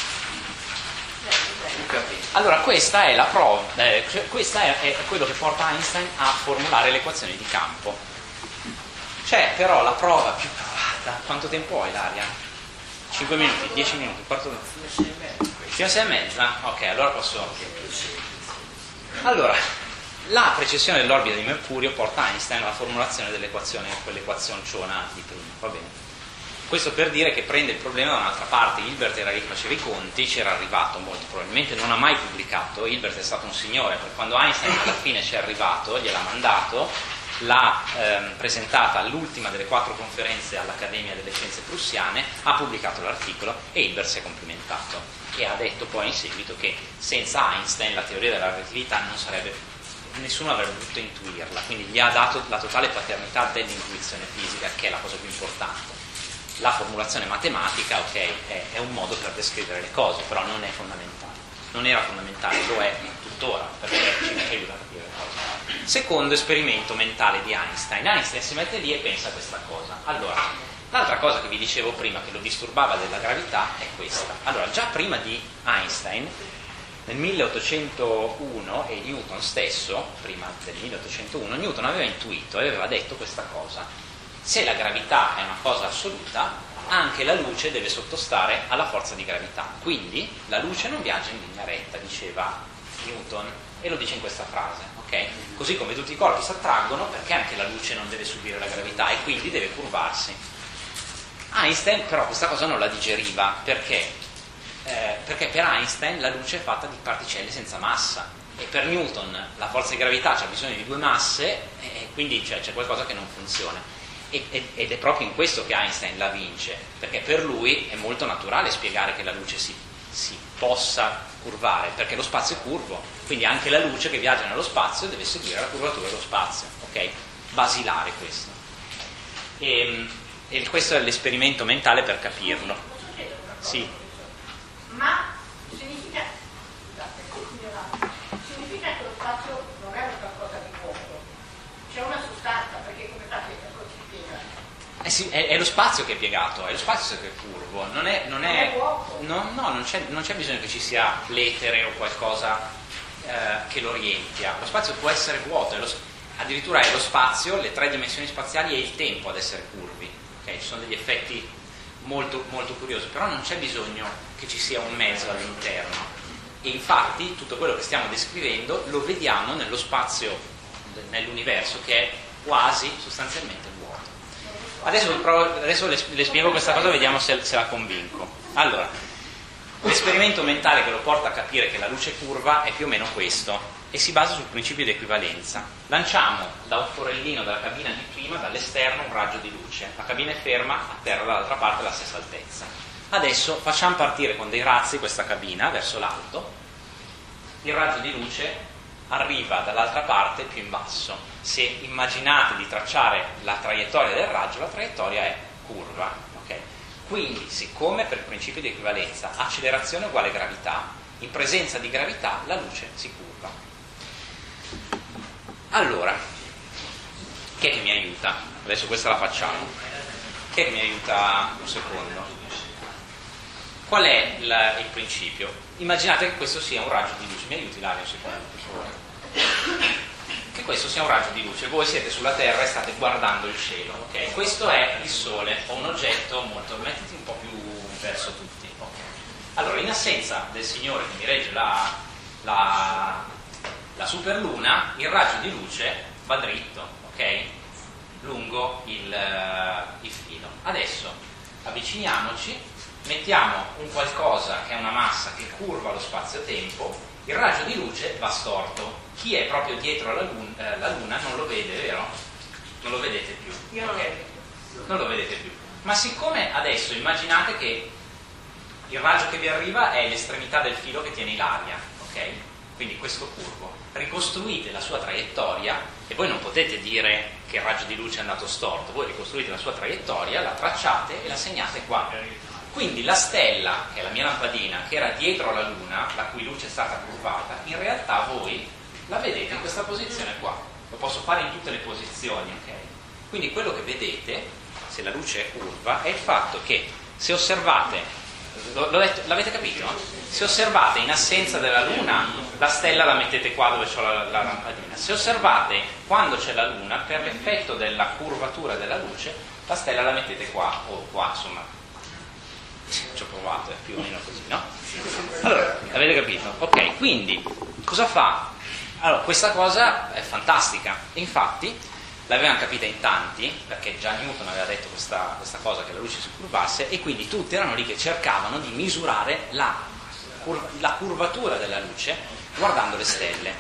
Allora questa è la prova, eh, questo è, è quello che porta Einstein a formulare le equazioni di campo. C'è però la prova più provata. Quanto tempo ho, Ilaria? cinque minuti, dieci minuti, un quarto d'ora. Fino a sei e mezza? Ok, allora posso. Allora, la precessione dell'orbita di Mercurio porta Einstein alla formulazione dell'equazione, quell'equazionciona di prima, va bene? Questo per dire che prende il problema da un'altra parte. Hilbert era lì che faceva i conti, c'era arrivato molto probabilmente, non ha mai pubblicato. Hilbert è stato un signore, perché quando Einstein alla fine ci è arrivato, gliel'ha mandato, l'ha ehm, presentata all'ultima delle quattro conferenze all'Accademia delle Scienze Prussiane, ha pubblicato l'articolo e Hilbert si è complimentato e ha detto poi in seguito che senza Einstein la teoria della relatività non sarebbe, nessuno avrebbe potuto intuirla, quindi gli ha dato la totale paternità dell'intuizione fisica, che è la cosa più importante. La formulazione matematica, ok, è, è un modo per descrivere le cose, però non è fondamentale. Non era fondamentale, lo è tuttora, perché ci aiuta a capire le cose. Secondo esperimento mentale di Einstein. Einstein si mette lì e pensa a questa cosa. Allora, l'altra cosa che vi dicevo prima che lo disturbava della gravità è questa. Allora, già prima di Einstein, nel milleottocentouno, e Newton stesso, prima del milleottocentouno, Newton aveva intuito e aveva detto questa cosa. Se la gravità è una cosa assoluta, anche la luce deve sottostare alla forza di gravità. Quindi la luce non viaggia in linea retta, diceva Newton, e lo dice in questa frase, ok? Così come tutti i corpi si attraggono, perché anche la luce non deve subire la gravità e quindi deve curvarsi. Einstein però questa cosa non la digeriva, perché? Eh, perché per Einstein la luce è fatta di particelle senza massa e per Newton la forza di gravità ha bisogno di due masse e quindi c'è, c'è qualcosa che non funziona. Ed è proprio in questo che Einstein la vince, perché per lui è molto naturale spiegare che la luce si, si possa curvare, perché lo spazio è curvo, quindi anche la luce che viaggia nello spazio deve seguire la curvatura dello spazio, ok? Basilare questo. E, e questo è l'esperimento mentale per capirlo. Posso chiedere una cosa? Sì. Ma significa, significa che lo spazio non è una qualcosa di vuoto, c'è una sostanza, perché come fa che si spiega? Eh sì, è, è lo spazio che è piegato, è lo spazio che è curvo, non è, non è, Non è vuoto. no, no, non c'è, non c'è bisogno che ci sia l'etere o qualcosa eh, che lo riempia. Lo spazio può essere vuoto, è lo, addirittura è lo spazio, le tre dimensioni spaziali e il tempo ad essere curvi. Okay? Ci sono degli effetti molto, molto curiosi, però non c'è bisogno che ci sia un mezzo all'interno. E infatti tutto quello che stiamo descrivendo lo vediamo nello spazio, nell'universo, che è quasi sostanzialmente vuoto. Adesso, provo, adesso le, le spiego questa cosa, vediamo se, se la convinco. Allora, l'esperimento mentale che lo porta a capire che la luce è curva è più o meno questo, e si basa sul principio di equivalenza. Lanciamo da un forellino della cabina di prima, dall'esterno, un raggio di luce. La cabina è ferma, a terra dall'altra parte alla stessa altezza. Adesso facciamo partire con dei razzi questa cabina verso l'alto. Il raggio di luce arriva dall'altra parte più in basso. Se immaginate di tracciare la traiettoria del raggio, la traiettoria è curva. Okay? Quindi, siccome per il principio di equivalenza accelerazione uguale gravità, in presenza di gravità la luce si curva. Allora, chi è che mi aiuta? Adesso questa la facciamo. Chi è che mi aiuta un secondo? Qual è la, il principio? Immaginate che questo sia un raggio di luce. Mi aiuti Ilaria un secondo, per favore? Che questo sia un raggio di luce. Voi siete sulla Terra e state guardando il cielo, ok? Questo è il Sole, o un oggetto molto... mettiti un po' più verso tutti. Okay. Allora, in assenza del Signore che mi regge la, la, la superluna, il raggio di luce va dritto, ok? Lungo il, il filo. Adesso avviciniamoci, mettiamo un qualcosa che è una massa che curva lo spazio-tempo, il raggio di luce va storto. Chi è proprio dietro alla luna, eh, la luna non lo vede, vero? Non lo vedete più. Io non Okay? lo vedo. Non lo vedete più. Ma siccome adesso immaginate che il raggio che vi arriva è l'estremità del filo che tiene Ilaria, ok? Quindi questo curvo. Ricostruite la sua traiettoria, e voi non potete dire che il raggio di luce è andato storto, voi ricostruite la sua traiettoria, la tracciate e la segnate qua. Quindi la stella, che è la mia lampadina, che era dietro alla luna, la cui luce è stata curvata, in realtà voi la vedete in questa posizione qua. Lo posso fare in tutte le posizioni, ok? Quindi quello che vedete, se la luce è curva, è il fatto che se osservate, lo, lo, l'avete capito? Se osservate in assenza della luna, la stella la mettete qua dove c'ho la, la lampadina. Se osservate quando c'è la luna, per l'effetto della curvatura della luce, la stella la mettete qua o qua, insomma. Ci ho provato, è più o meno così, no? Allora, avete capito? Ok, quindi cosa fa? Allora, questa cosa è fantastica. Infatti, l'avevano capita in tanti, perché già Newton aveva detto questa, questa cosa, che la luce si curvasse, e quindi tutti erano lì che cercavano di misurare la, la curvatura della luce guardando le stelle.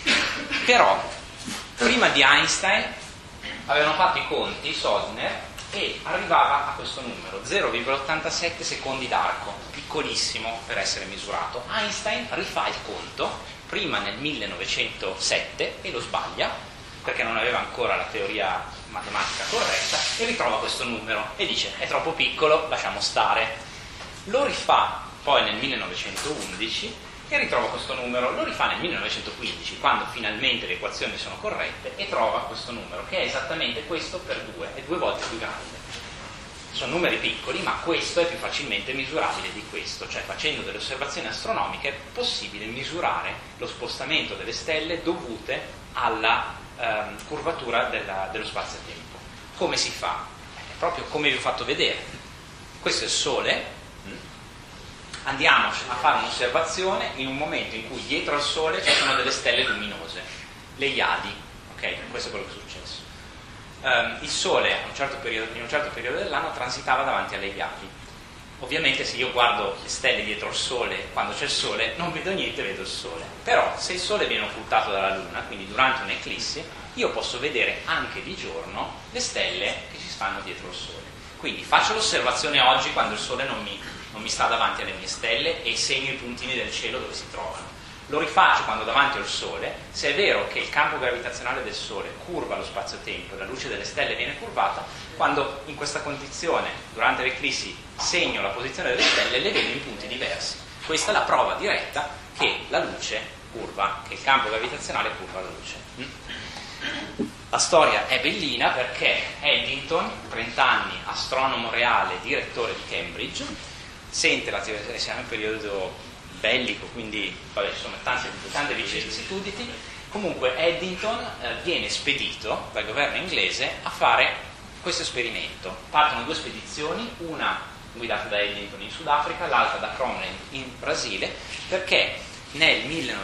Però, prima di Einstein, avevano fatto i conti, Sosner, e arrivava a questo numero, zero virgola ottantasette secondi d'arco, piccolissimo per essere misurato. Einstein rifà il conto, prima nel millenovecentosette, e lo sbaglia, perché non aveva ancora la teoria matematica corretta, e ritrova questo numero, e dice, è troppo piccolo, lasciamo stare. Lo rifà poi nel millenovecentoundici, e ritrova questo numero, lo rifà nel millenovecentoquindici, quando finalmente le equazioni sono corrette, e trova questo numero, che è esattamente questo per due, è due volte più grande. Sono numeri piccoli, ma questo è più facilmente misurabile di questo, cioè facendo delle osservazioni astronomiche è possibile misurare lo spostamento delle stelle dovute alla ehm, curvatura della, dello spazio-tempo. Come si fa? È proprio come vi ho fatto vedere. Questo è il Sole. Andiamo a fare un'osservazione in un momento in cui dietro al Sole ci sono delle stelle luminose, le Iadi, ok? Questo è quello che è successo. Um, il Sole a un certo periodo, in un certo periodo dell'anno transitava davanti alle Iadi. Ovviamente se io guardo le stelle dietro il Sole, quando c'è il Sole, non vedo niente, vedo il Sole. Però se il Sole viene occultato dalla Luna, quindi durante un'eclissi, io posso vedere anche di giorno le stelle che ci stanno dietro il Sole. Quindi faccio l'osservazione oggi quando il Sole non mi... non mi sta davanti alle mie stelle, e segno i puntini del cielo dove si trovano. Lo rifaccio quando davanti al Sole. Se è vero che il campo gravitazionale del Sole curva lo spazio-tempo, la luce delle stelle viene curvata, quando in questa condizione, durante l'eclissi, segno la posizione delle stelle, le vedo in punti diversi. Questa è la prova diretta che la luce curva, che il campo gravitazionale curva la luce. La storia è bellina perché Eddington, trenta anni, astronomo reale, direttore di Cambridge, sente la teoria, siamo in periodo bellico, quindi vabbè, ci sono tante, tante vicissitudini. Comunque Eddington eh, viene spedito dal governo inglese a fare questo esperimento. Partono due spedizioni, una guidata da Eddington in Sudafrica, l'altra da Cromlin in Brasile, perché nel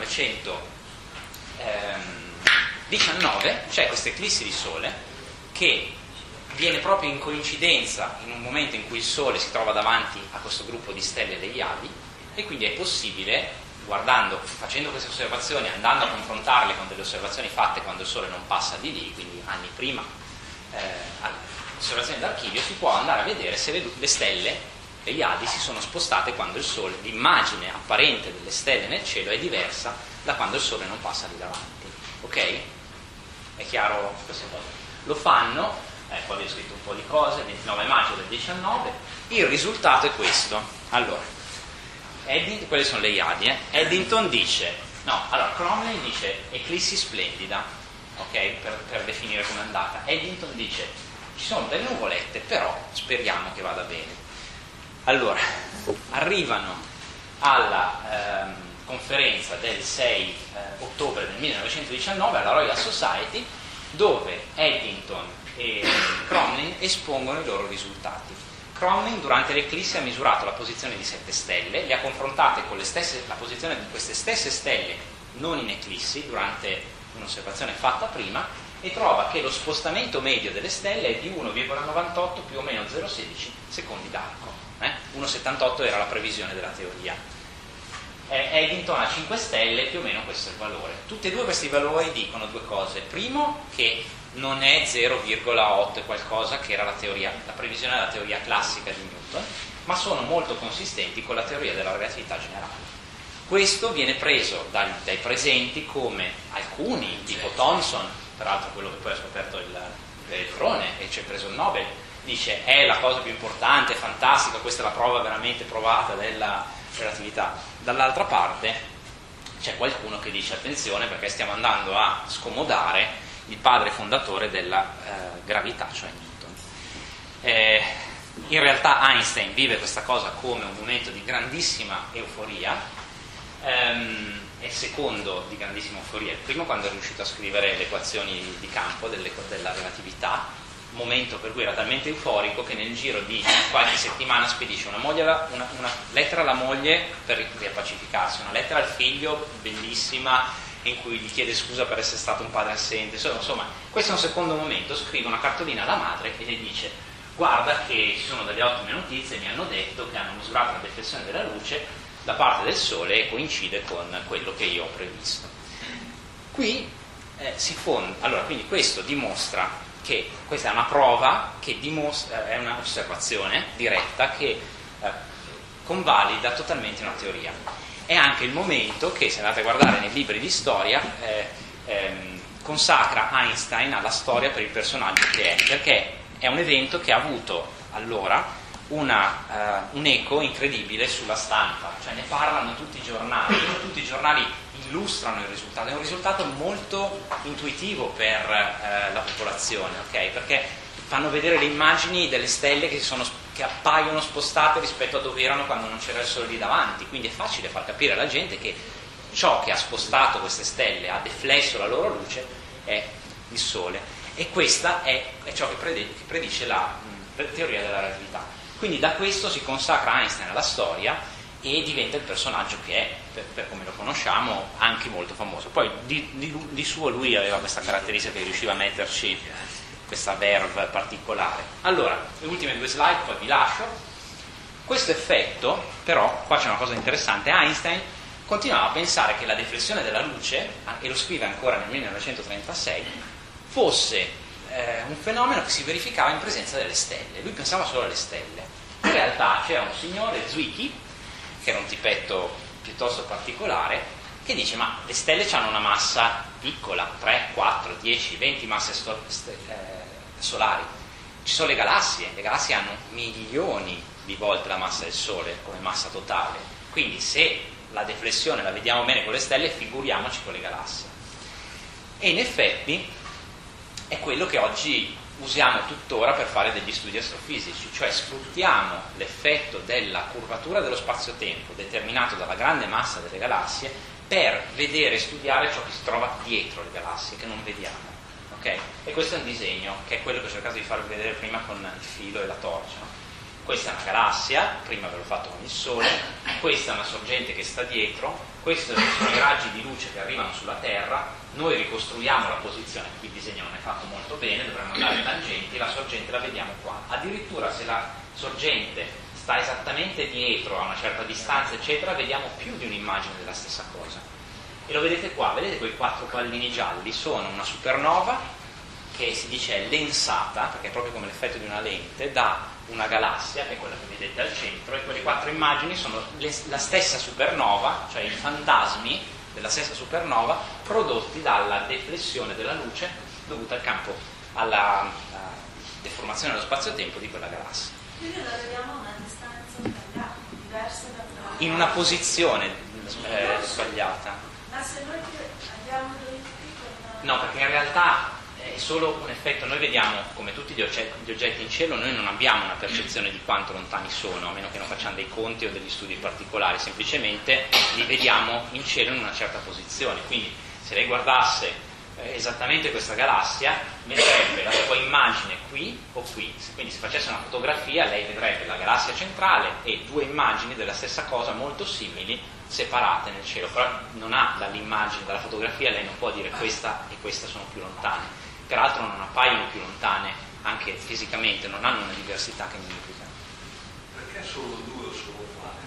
millenovecentodiciannove c'è questa eclissi di Sole che viene proprio in coincidenza in un momento in cui il Sole si trova davanti a questo gruppo di stelle Leiadi, e quindi è possibile, guardando, facendo queste osservazioni, andando a confrontarle con delle osservazioni fatte quando il Sole non passa di lì, quindi anni prima, eh, osservazioni d'archivio, si può andare a vedere se le, le stelle, le Iadi, si sono spostate quando il Sole, l'immagine apparente delle stelle nel cielo è diversa da quando il Sole non passa lì davanti. Ok? È chiaro queste cose? Lo fanno, eh, poi vi ho scritto un po' di cose, ventinove maggio del diciannove, il risultato è questo. Allora, Eddington, quelle sono le Iadi, eh? Eddington dice, no, allora Cromlin dice eclissi splendida, ok, per, per definire com'è andata. Eddington dice ci sono delle nuvolette, però speriamo che vada bene. Allora, arrivano alla ehm, conferenza del sei eh, ottobre del millenovecentodiciannove alla Royal Society, dove Eddington e Cromlin espongono i loro risultati. Cromlin durante l'eclissi ha misurato la posizione di sette stelle, le ha confrontate con le stesse, la posizione di queste stesse stelle non in eclissi durante un'osservazione fatta prima, e trova che lo spostamento medio delle stelle è di uno virgola novantotto più o meno zero virgola sedici secondi d'arco. Eh? uno virgola settantotto era la previsione della teoria. Eh, Eddington ha cinque stelle, più o meno questo è il valore. Tutti e due questi valori dicono due cose. Primo, che non è zero virgola otto e qualcosa, che era la teoria, la previsione della teoria classica di Newton, ma sono molto consistenti con la teoria della relatività generale. Questo viene preso dai, dai presenti come alcuni, tipo Thomson, peraltro quello che poi ha scoperto il elettrone e ci ha preso il Nobel, dice è la cosa più importante, fantastica, questa è la prova veramente provata della relatività. Dall'altra parte c'è qualcuno che dice attenzione perché stiamo andando a scomodare il padre fondatore della eh, gravità, cioè Newton. Eh, in realtà Einstein vive questa cosa come un momento di grandissima euforia, ehm, e secondo di grandissima euforia, il primo quando è riuscito a scrivere le equazioni di campo delle, della relatività, momento per cui era talmente euforico che nel giro di qualche settimana spedisce una, moglie alla, una, una lettera alla moglie per riappacificarsi, una lettera al figlio bellissima in cui gli chiede scusa per essere stato un padre assente. Insomma, questo è un secondo momento, scrive una cartolina alla madre e le dice guarda che ci sono delle ottime notizie, mi hanno detto che hanno misurato la deflezione della luce da parte del Sole e coincide con quello che io ho previsto. Qui eh, si fonda, allora quindi questo dimostra che questa è una prova che dimostra, è un'osservazione diretta che eh, convalida totalmente una teoria. È anche il momento che, se andate a guardare nei libri di storia, eh, ehm, consacra Einstein alla storia per il personaggio che è, perché è un evento che ha avuto allora una, uh, un eco incredibile sulla stampa, cioè ne parlano tutti i giornali, tutti i giornali illustrano il risultato, è un risultato molto intuitivo per uh, la popolazione, ok? Perché fanno vedere le immagini delle stelle che, sono, che appaiono spostate rispetto a dove erano quando non c'era il Sole lì davanti, quindi è facile far capire alla gente che ciò che ha spostato queste stelle, ha deflesso la loro luce, è il Sole, e questa è, è ciò che, prede, che predice la mh, teoria della relatività. Quindi da questo si consacra Einstein alla storia e diventa il personaggio che è, per, per come lo conosciamo, anche molto famoso. Poi di, di, di suo lui aveva questa caratteristica che riusciva a metterci questa verve particolare. Allora, le ultime due slide, poi vi lascio. Questo effetto, però, qua c'è una cosa interessante, Einstein continuava a pensare che la deflessione della luce, e lo scrive ancora nel millenovecentotrentasei, fosse eh, un fenomeno che si verificava in presenza delle stelle. Lui pensava solo alle stelle. In realtà c'era un signore, Zwicky, che era un tipetto piuttosto particolare, che dice ma le stelle hanno una massa piccola, tre, quattro, dieci, venti masse sto- st- eh, solari. Ci sono le galassie, le galassie hanno milioni di volte la massa del Sole come massa totale, quindi se la deflessione la vediamo bene con le stelle, figuriamoci con le galassie. E in effetti è quello che oggi usiamo tuttora per fare degli studi astrofisici, cioè sfruttiamo l'effetto della curvatura dello spazio-tempo determinato dalla grande massa delle galassie per vedere e studiare ciò che si trova dietro le galassie, che non vediamo. Okay? E questo è un disegno, che è quello che ho cercato di farvi vedere prima con il filo e la torcia. Questa è una galassia, prima ve l'ho fatto con il Sole, questa è una sorgente che sta dietro, questi sono i raggi di luce che arrivano sulla Terra, noi ricostruiamo la posizione, qui il disegno non è fatto molto bene, dovremmo andare tangenti, la sorgente la vediamo qua. Addirittura se la sorgente sta esattamente dietro, a una certa distanza, eccetera, vediamo più di un'immagine della stessa cosa. E lo vedete qua, vedete quei quattro pallini gialli? Sono una supernova che si dice è lensata, perché è proprio come l'effetto di una lente, da una galassia, che è quella che vedete al centro, e quelle quattro immagini sono le, la stessa supernova, cioè i fantasmi della stessa supernova, prodotti dalla deflessione della luce dovuta al campo, alla, alla deformazione dello spazio-tempo di quella galassia. Quindi la vediamo a una distanza sbagliata, diversa da quella. In una posizione eh, sbagliata. Ma se noi andiamo dritto con... No, perché in realtà è solo un effetto, noi vediamo come tutti gli oggetti, gli oggetti in cielo, noi non abbiamo una percezione di quanto lontani sono, a meno che non facciamo dei conti o degli studi particolari, semplicemente li vediamo in cielo in una certa posizione. Quindi se lei guardasse eh, esattamente questa galassia, metterebbe la sua immagine qui o qui, quindi se facesse una fotografia lei vedrebbe la galassia centrale e due immagini della stessa cosa molto simili separate nel cielo, però non ha dall'immagine, dalla fotografia, lei non può dire questa e questa sono più lontane. Peraltro non appaiono più lontane anche fisicamente, non hanno una diversità che significa. Perché solo due o solo quattro?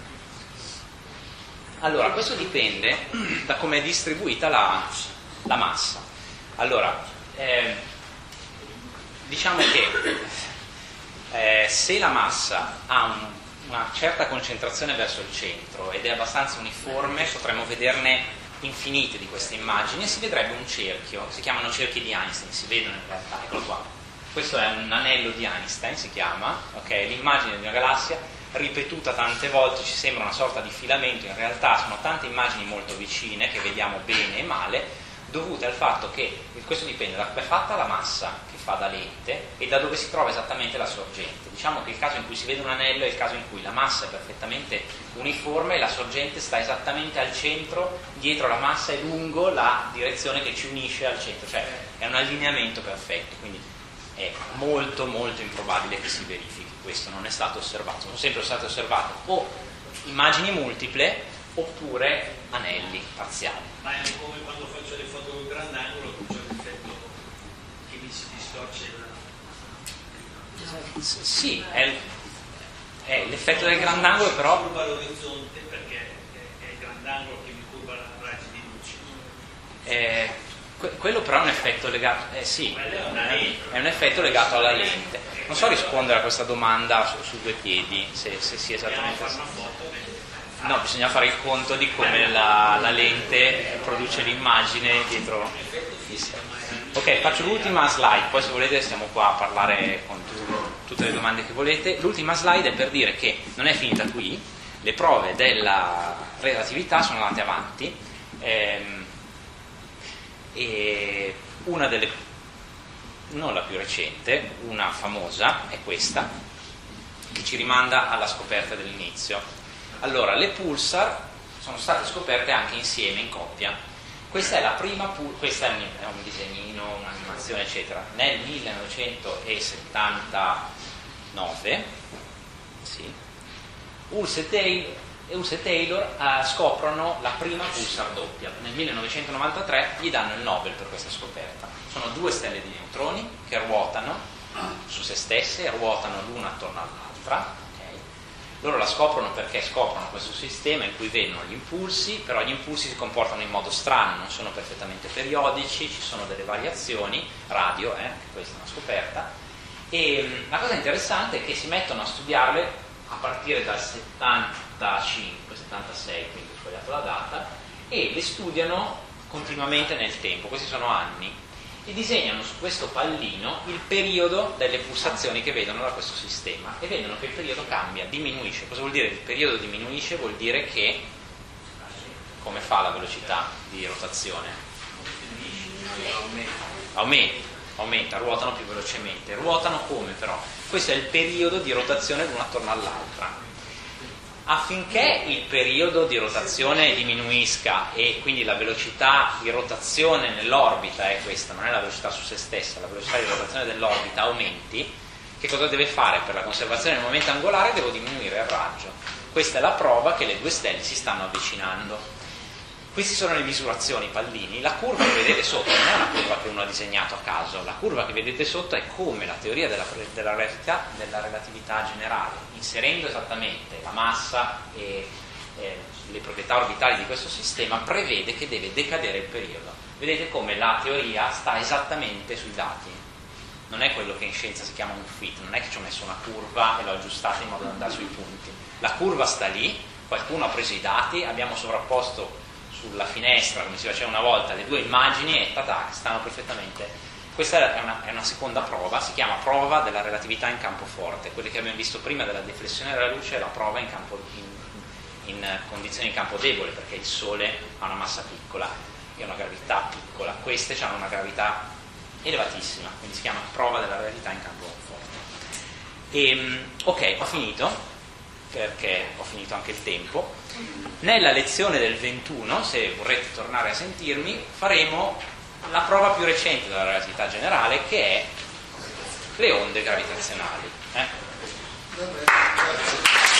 Allora, questo dipende da come è distribuita la, la massa. Allora, eh, diciamo che eh, se la massa ha un, una certa concentrazione verso il centro ed è abbastanza uniforme, potremmo vederne infinite di queste immagini e si vedrebbe un cerchio, si chiamano cerchi di Einstein, si vedono in realtà, eccolo qua. Questo è un anello di Einstein, si chiama, ok? L'immagine di una galassia ripetuta tante volte, ci sembra una sorta di filamento, in realtà sono tante immagini molto vicine che vediamo bene e male, dovute al fatto che questo dipende da come è fatta la massa che fa da lente e da dove si trova esattamente la sorgente. Diciamo che il caso in cui si vede un anello è il caso in cui la massa è perfettamente uniforme e la sorgente sta esattamente al centro, dietro la massa e lungo la direzione che ci unisce al centro, cioè è un allineamento perfetto, quindi è molto molto improbabile che si verifichi. Questo non è stato osservato, sono sempre state osservate o immagini multiple oppure anelli parziali. Ma è come quando faccio le foto con grandangolo, c'è un effetto che mi si distorce la... Sì, è, è l'effetto del grandangolo, però curva l'orizzonte perché è il grandangolo che mi curva la raggi di luce. Eh, que- quello però è un effetto legato, eh sì, è un effetto legato alla lente. Non so rispondere a questa domanda su, su due piedi, se, se sia esattamente così. No, bisogna fare il conto di come la, la lente produce l'immagine dietro di sé. Ok, faccio l'ultima slide, poi se volete stiamo qua a parlare con tu, tutte le domande che volete. L'ultima slide è per dire che non è finita qui, le prove della relatività sono andate avanti ehm, e una delle, non la più recente, una famosa è questa, che ci rimanda alla scoperta dell'inizio. Allora, le pulsar sono state scoperte anche insieme, in coppia. Questa è la prima pulsar, questa è un, è un disegnino, un'animazione, eccetera. Nel millenovecentosettantanove, sì, Hulse e Taylor, Hulse e Taylor uh, scoprono la prima pulsar doppia. Nel millenovecentonovantatré gli danno il Nobel per questa scoperta. Sono due stelle di neutroni che ruotano su se stesse, ruotano l'una attorno all'altra. Loro la scoprono perché scoprono questo sistema in cui vedono gli impulsi, però gli impulsi si comportano in modo strano, non sono perfettamente periodici, ci sono delle variazioni, radio, eh, questa è una scoperta, e la cosa interessante è che si mettono a studiarle a partire dal settantacinque settantasei, quindi ho sbagliato la data, e le studiano continuamente nel tempo, questi sono anni, e disegnano su questo pallino il periodo delle pulsazioni che vedono da questo sistema e vedono che il periodo cambia, diminuisce. Cosa vuol dire che il periodo diminuisce? Vuol dire che come fa la velocità di rotazione? Aumenta, aumenta, ruotano più velocemente. Ruotano come però? Questo è il periodo di rotazione l'una attorno all'altra. Affinché il periodo di rotazione diminuisca e quindi la velocità di rotazione nell'orbita è questa, non è la velocità su se stessa, la velocità di rotazione dell'orbita aumenti, che cosa deve fare? Per la conservazione del momento angolare devo diminuire il raggio. Questa è la prova che le due stelle si stanno avvicinando. Queste sono le misurazioni, pallini. La curva che vedete sotto non è una curva che uno ha disegnato a caso, la curva che vedete sotto è come la teoria della, della, relatività, della relatività generale, inserendo esattamente la massa e eh, le proprietà orbitali di questo sistema, prevede che deve decadere il periodo. Vedete come la teoria sta esattamente sui dati. Non è quello che in scienza si chiama un fit, non è che ci ho messo una curva e l'ho aggiustata in modo da andare sui punti. La curva sta lì, qualcuno ha preso i dati, abbiamo sovrapposto sulla finestra, come si faceva una volta, le due immagini e tatac, stanno perfettamente. Questa è una, è una seconda prova, si chiama prova della relatività in campo forte. Quelle che abbiamo visto prima della deflessione della luce è la prova in, campo, in, in condizioni di campo debole, perché il Sole ha una massa piccola e una gravità piccola. Queste hanno una gravità elevatissima, quindi si chiama prova della relatività in campo forte. E, ok, ho finito, perché ho finito anche il tempo. Nella lezione del ventuno, se vorrete tornare a sentirmi, faremo la prova più recente della relatività generale, che è le onde gravitazionali. Eh?